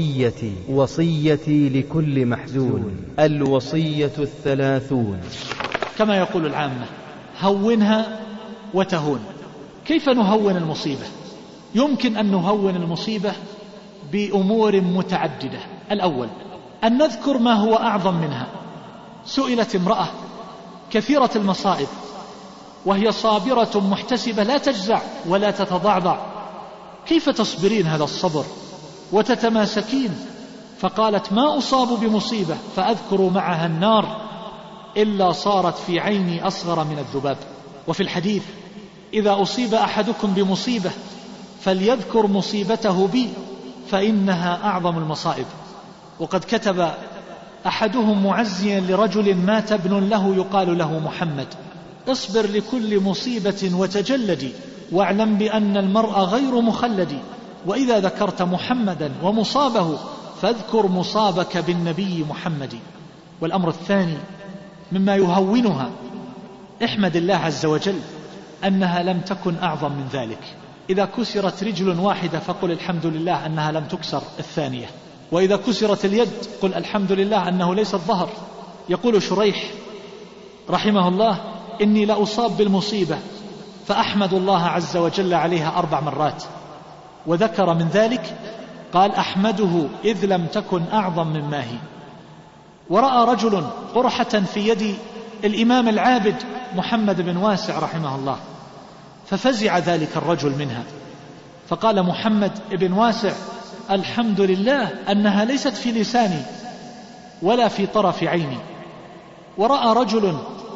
وصيتي لكل محزون. الوصية 30. كما يقول العامة: هونها وتهون. كيف نهون المصيبة؟ يمكن أن نهون المصيبة بأمور متعددة. الأول أن نذكر ما هو أعظم منها. سئلت امرأة كثيرة المصائب وهي صابرة محتسبة لا تجزع ولا تتضعضع: كيف تصبرين هذا الصبر وتتماسكين؟ فقالت: ما أصاب بمصيبة فأذكر معها النار إلا صارت في عيني أصغر من الذباب. وفي الحديث: إذا أصيب أحدكم بمصيبة فليذكر مصيبته بي فإنها أعظم المصائب. وقد كتب أحدهم معزيا لرجل مات ابن له يقال له محمد: اصبر لكل مصيبة وتجلدي، واعلم بأن المرء غير مخلد، وإذا ذكرت محمدا ومصابه فاذكر مصابك بالنبي محمد. والأمر الثاني مما يهونها: احمد الله عز وجل أنها لم تكن أعظم من ذلك. إذا كسرت رجل واحدة فقل الحمد لله أنها لم تكسر الثانية، وإذا كسرت اليد قل الحمد لله أنه ليس الظهر. يقول شريح رحمه الله: إني لأصاب بالمصيبة فأحمد الله عز وجل عليها 4 مرات. وذكر من ذلك قال: أحمده إذ لم تكن أعظم مما هي. ورأى رجل قرحة في يد الإمام العابد محمد بن واسع رحمه الله، ففزع ذلك الرجل منها، فقال محمد بن واسع: الحمد لله أنها ليست في لساني ولا في طرف عيني. ورأى رجل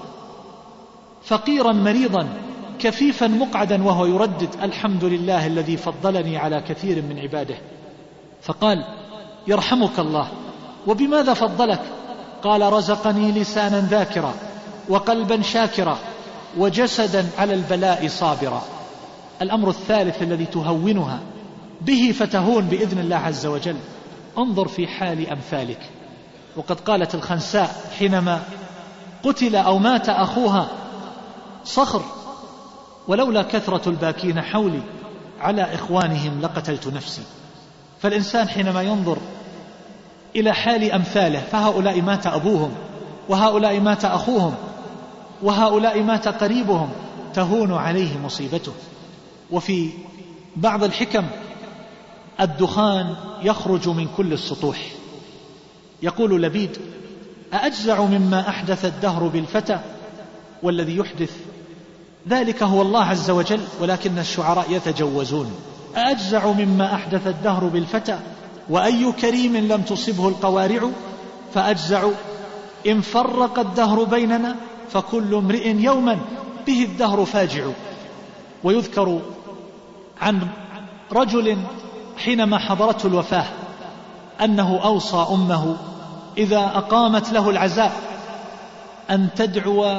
فقيرا مريضا كفيفا مقعدا وهو يردد: الحمد لله الذي فضلني على كثير من عباده. فقال: يرحمك الله، وبماذا فضلك؟ قال: رزقني لسانا ذاكرا وقلبا شاكرا وجسدا على البلاء صابرا. الأمر الثالث الذي تهونها به فتهون بإذن الله عز وجل: انظر في حال أمثالك. وقد قالت الخنساء حينما قتل أو مات أخوها: صخر، ولولا كثرة الباكين حولي على إخوانهم لقتلت نفسي. فالإنسان حينما ينظر إلى حال أمثاله، فهؤلاء مات أبوهم، وهؤلاء مات أخوهم، وهؤلاء مات قريبهم، تهون عليه مصيبته. وفي بعض الحكم: الدخان يخرج من كل السطوح. يقول لبيد: أأجزع مما أحدث الدهر بالفتى؟ والذي يحدث ذلك هو الله عز وجل، ولكن الشعراء يتجوزون. أأجزع مما أحدث الدهر بالفتى؟ وأي كريم لم تصبه القوارع؟ فأجزع إن فرق الدهر بيننا، فكل امرئ يوما به الدهر فاجع. ويذكر عن رجل حينما حضرته الوفاة أنه أوصى أمه إذا أقامت له العزاء أن تدعو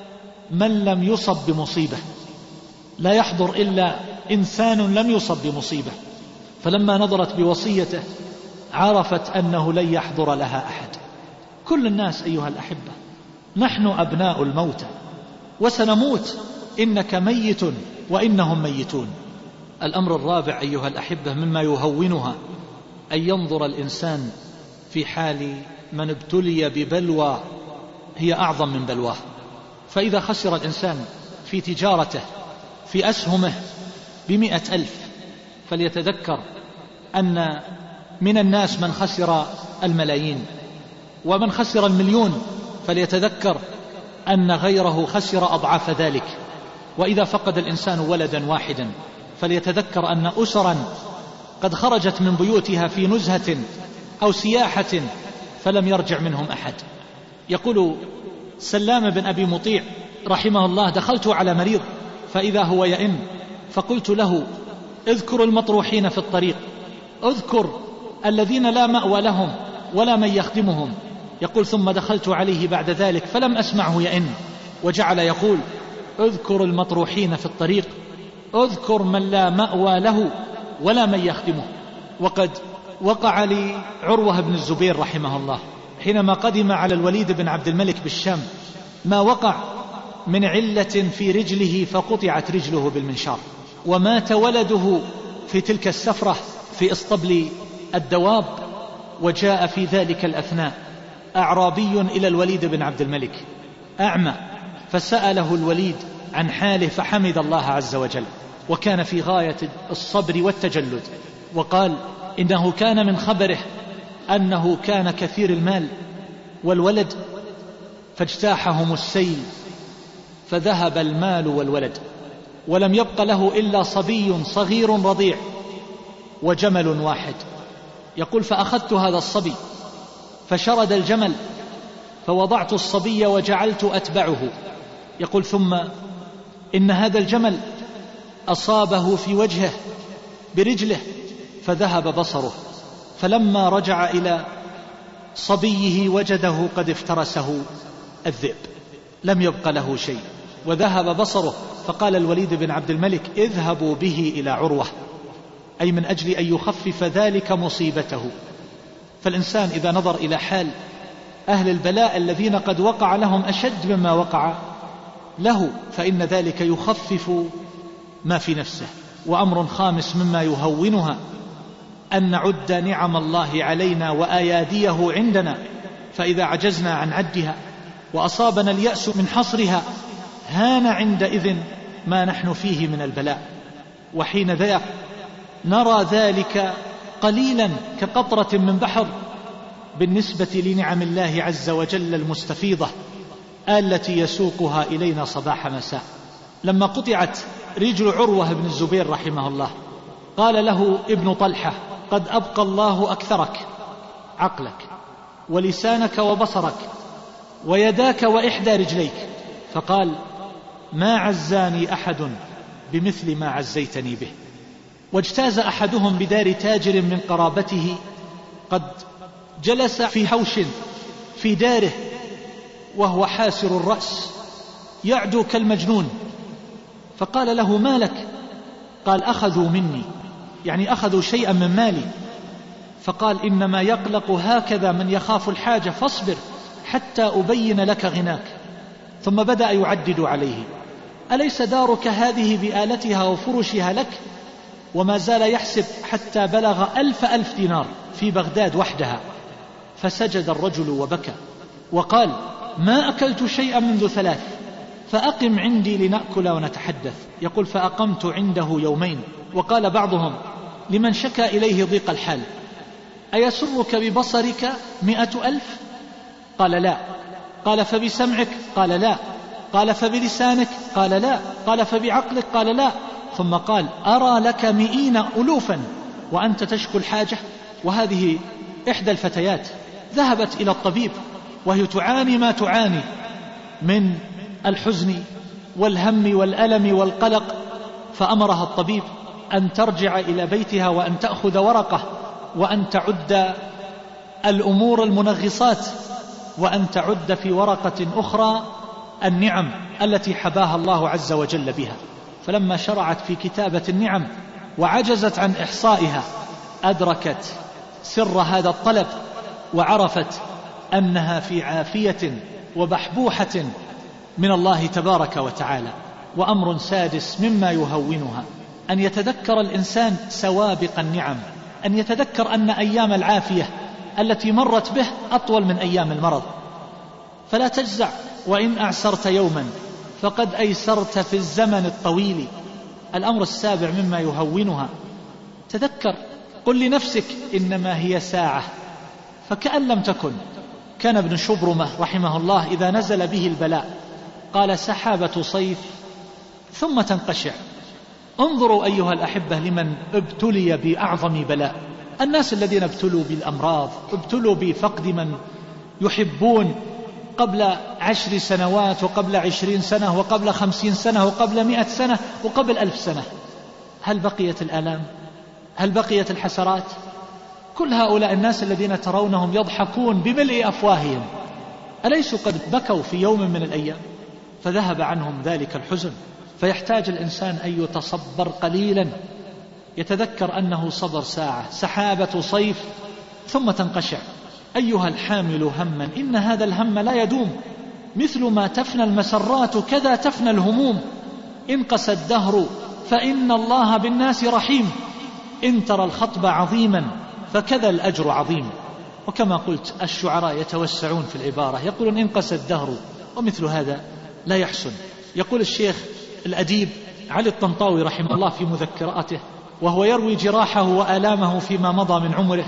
من لم يصب بمصيبة، لا يحضر إلا إنسان لم يصب بمصيبة. فلما نظرت بوصيته عرفت أنه لن يحضر لها أحد. كل الناس أيها الأحبة نحن أبناء الموتى وسنموت، إنك ميت وإنهم ميتون. الأمر الرابع أيها الأحبة مما يهونها أن ينظر الإنسان في حال من ابتلي ببلوى هي أعظم من بلواه. فإذا خسر الإنسان في تجارته في أسهمه ب100,000 فليتذكر أن من الناس من خسر الملايين، ومن خسر المليون فليتذكر أن غيره خسر أضعاف ذلك. وإذا فقد الإنسان ولدا واحدا فليتذكر أن أسرا قد خرجت من بيوتها في نزهة أو سياحة فلم يرجع منهم أحد. يقول سلام بن أبي مطيع رحمه الله: دخلت على مريض فإذا هو يئن، فقلت له: اذكر المطروحين في الطريق، اذكر الذين لا مأوى لهم ولا من يخدمهم. يقول: ثم دخلت عليه بعد ذلك فلم أسمعه يئن، وجعل يقول: اذكر المطروحين في الطريق، اذكر من لا مأوى له ولا من يخدمه. وقد وقع لي عروة بن الزبير رحمه الله حينما قدم على الوليد بن عبد الملك بالشام ما وقع من علة في رجله فقطعت رجله بالمنشار، ومات ولده في تلك السفرة في اسطبل الدواب، وجاء في ذلك الأثناء أعرابي إلى الوليد بن عبد الملك أعمى، فسأله الوليد عن حاله فحمد الله عز وجل، وكان في غاية الصبر والتجلد، وقال إنه كان من خبره أنه كان كثير المال والولد فاجتاحهم السيل فذهب المال والولد، ولم يبق له إلا صبي صغير رضيع وجمل واحد. يقول فأخذت هذا الصبي فشرد الجمل فوضعت الصبي وجعلت أتبعه. يقول ثم إن هذا الجمل أصابه في وجهه برجله فذهب بصره، فلما رجع إلى صبيه وجده قد افترسه الذئب، لم يبق له شيء وذهب بصره. فقال الوليد بن عبد الملك اذهبوا به إلى عروة، أي من أجل أن يخفف ذلك مصيبته. فالإنسان إذا نظر إلى حال أهل البلاء الذين قد وقع لهم أشد مما وقع له فإن ذلك يخفف ما في نفسه. وأمر خامس مما يهونها أن نعد نعم الله علينا وآياديه عندنا، فإذا عجزنا عن عدها وأصابنا اليأس من حصرها هان عندئذ ما نحن فيه من البلاء، وحين ذاك نرى ذلك قليلا كقطرة من بحر بالنسبة لنعم الله عز وجل المستفيضة التي يسوقها إلينا صباح مساء. لما قطعت رجل عروة بن الزبير رحمه الله قال له ابن طلحة قد أبقى الله أكثرك، عقلك ولسانك وبصرك ويداك وإحدى رجليك. فقال ما عزاني أحد بمثل ما عزيتني به. واجتاز أحدهم بدار تاجر من قرابته قد جلس في حوش في داره وهو حاسر الرأس يعدو كالمجنون، فقال له ما لك؟ قال أخذوا مني، يعني أخذوا شيئا من مالي. فقال إنما يقلق هكذا من يخاف الحاجة، فاصبر حتى أبين لك غناك. ثم بدأ يعدد عليه أليس دارك هذه بآلتها وفرشها لك؟ وما زال يحسب حتى بلغ 1000 دينار في بغداد وحدها. فسجد الرجل وبكى وقال ما أكلت شيئا منذ 3، فأقم عندي لنأكل ونتحدث. يقول فأقمت عنده يومين. وقال بعضهم لمن شكى إليه ضيق الحال أيسرك ببصرك 100,000؟ قال لا. قال فبسمعك؟ قال لا. قال فبلسانك؟ قال لا. قال فبعقلك؟ قال لا. ثم قال أرى لك 100,000 وأنت تشكو الحاجة؟ وهذه إحدى الفتيات ذهبت إلى الطبيب وهي تعاني ما تعاني من الحزن والهم والألم والقلق، فأمرها الطبيب أن ترجع إلى بيتها وأن تأخذ ورقة وأن تعد الأمور المنغصات وأن تعد في ورقة أخرى النعم التي حباها الله عز وجل بها. فلما شرعت في كتابة النعم وعجزت عن إحصائها أدركت سر هذا الطلب وعرفت أنها في عافية وبحبوحة من الله تبارك وتعالى. وأمر سادس مما يهونها أن يتذكر الإنسان سوابق النعم، أن يتذكر أن أيام العافية التي مرت به أطول من أيام المرض، فلا تجزع وإن أعسرت يوما فقد أيسرت في الزمن الطويل. الأمر السابع مما يهونها تذكر، قل لنفسك إنما هي ساعة فكأن لم تكن. كان ابن شبرمة رحمه الله إذا نزل به البلاء قال سحابة صيف ثم تنقشع. انظروا أيها الأحبة لمن ابتلي بأعظم بلاء. الناس الذين ابتلوا بالأمراض، ابتلوا بفقد من يحبون قبل 10 سنوات وقبل 20 سنة وقبل 50 سنة وقبل 100 سنة وقبل 1000 سنة. هل بقيت الآلام؟ هل بقيت الحسرات؟ كل هؤلاء الناس الذين ترونهم يضحكون بملء أفواههم أليسوا قد بكوا في يوم من الأيام؟ فذهب عنهم ذلك الحزن. فيحتاج الإنسان أن يتصبر قليلا، يتذكر أنه صبر ساعة، سحابة صيف ثم تنقشع. أيها الحامل هما إن هذا الهم لا يدوم، مثل ما تفنى المسرات كذا تفنى الهموم. إن قسى الدهر فإن الله بالناس رحيم، إن ترى الخطب عظيما فكذا الأجر عظيم. وكما قلت الشعراء يتوسعون في العبارة، يقولون إن قسى الدهر، ومثل هذا لا يحسن. يقول الشيخ الأديب علي الطنطاوي رحمه الله في مذكراته وهو يروي جراحه وآلامه فيما مضى من عمره،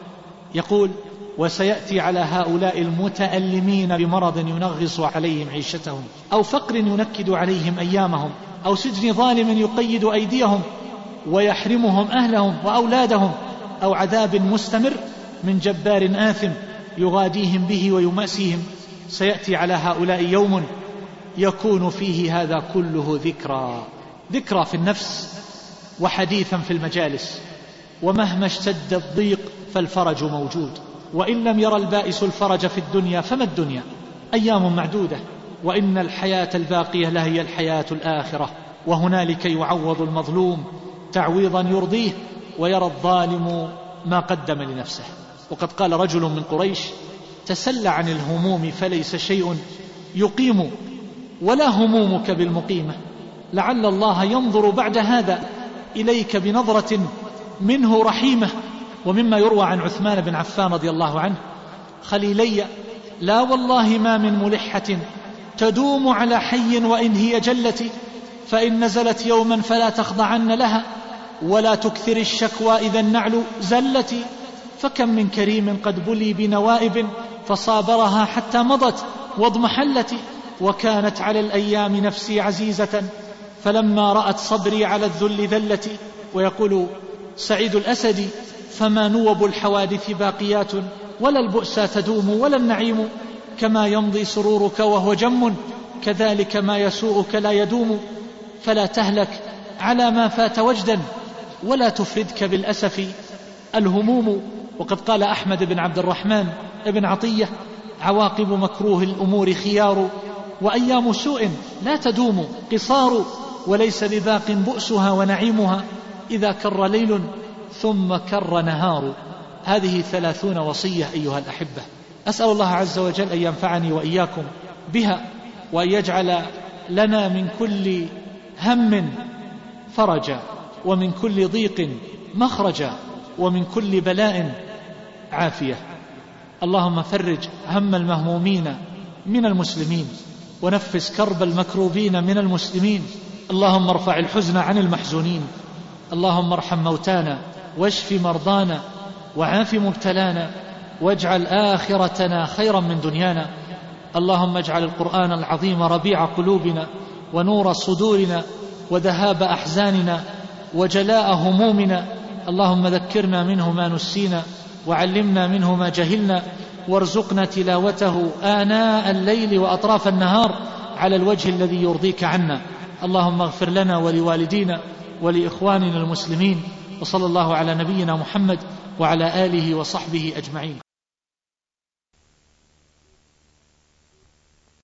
يقول: وسيأتي على هؤلاء المتألمين بمرض ينغص عليهم عيشتهم، أو فقر ينكد عليهم أيامهم، أو سجن ظالم يقيد أيديهم ويحرمهم أهلهم وأولادهم، أو عذاب مستمر من جبار آثم يغاديهم به ويمأسيهم. سيأتي على هؤلاء يوم يكون فيه هذا كله ذكرى في النفس وحديثا في المجالس. ومهما اشتد الضيق فالفرج موجود، وإن لم يرى البائس الفرج في الدنيا فما الدنيا؟ أيام معدودة، وإن الحياة الباقية لهي الحياة الآخرة، وهنالك يعوض المظلوم تعويضا يرضيه ويرى الظالم ما قدم لنفسه. وقد قال رجل من قريش: تسل عن الهموم فليس شيء يقيم ولا همومك بالمقيمة، لعل الله ينظر بعد هذا إليك بنظرة منه رحيمة. ومما يروى عن عثمان بن عفان رضي الله عنه: خليلي، لا والله ما من ملحة تدوم على حي وإن هي جلتي، فإن نزلت يوما فلا تخضعن لها، ولا تكثر الشكوى إذا النعل زلتي. فكم من كريم قد بلي بنوائب فصابرها حتى مضت واضمحلت، وكانت على الأيام نفسي عزيزة فلما رأت صبري على الذل ذلتي. ويقول سعيد الأسدي: فما نوب الحوادث باقيات، ولا البؤسى تدوم ولا النعيم، كما يمضي سرورك وهو جم، كذلك ما يسوءك لا يدوم. فلا تهلك على ما فات وجدا، ولا تفردك بالأسف الهموم. وقد قال أحمد بن عبد الرحمن بن عطية: عواقب مكروه الأمور خيار، وأيام سوء لا تدوم قصار، وليس بباق بؤسها ونعيمها، إذا كر ليل ثم كر نهار. هذه 30 وصية أيها الأحبة، أسأل الله عز وجل أن ينفعني وإياكم بها، وأن يجعل لنا من كل هم فرجا، ومن كل ضيق مخرجا، ومن كل بلاء عافية. اللهم فرج هم المهمومين من المسلمين، ونفس كرب المكروبين من المسلمين. اللهم ارفع الحزن عن المحزونين. اللهم ارحم موتانا، واشف مرضانا، وعاف مبتلانا، واجعل آخرتنا خيرا من دنيانا. اللهم اجعل القرآن العظيم ربيع قلوبنا، ونور صدورنا، وذهاب أحزاننا، وجلاء همومنا. اللهم ذكرنا منه ما نسينا، وعلمنا منه ما جهلنا، وارزقنا تلاوته آناء الليل وأطراف النهار على الوجه الذي يرضيك عنا. اللهم اغفر لنا ولوالدينا ولإخواننا المسلمين، وصلى الله على نبينا محمد وعلى آله وصحبه أجمعين.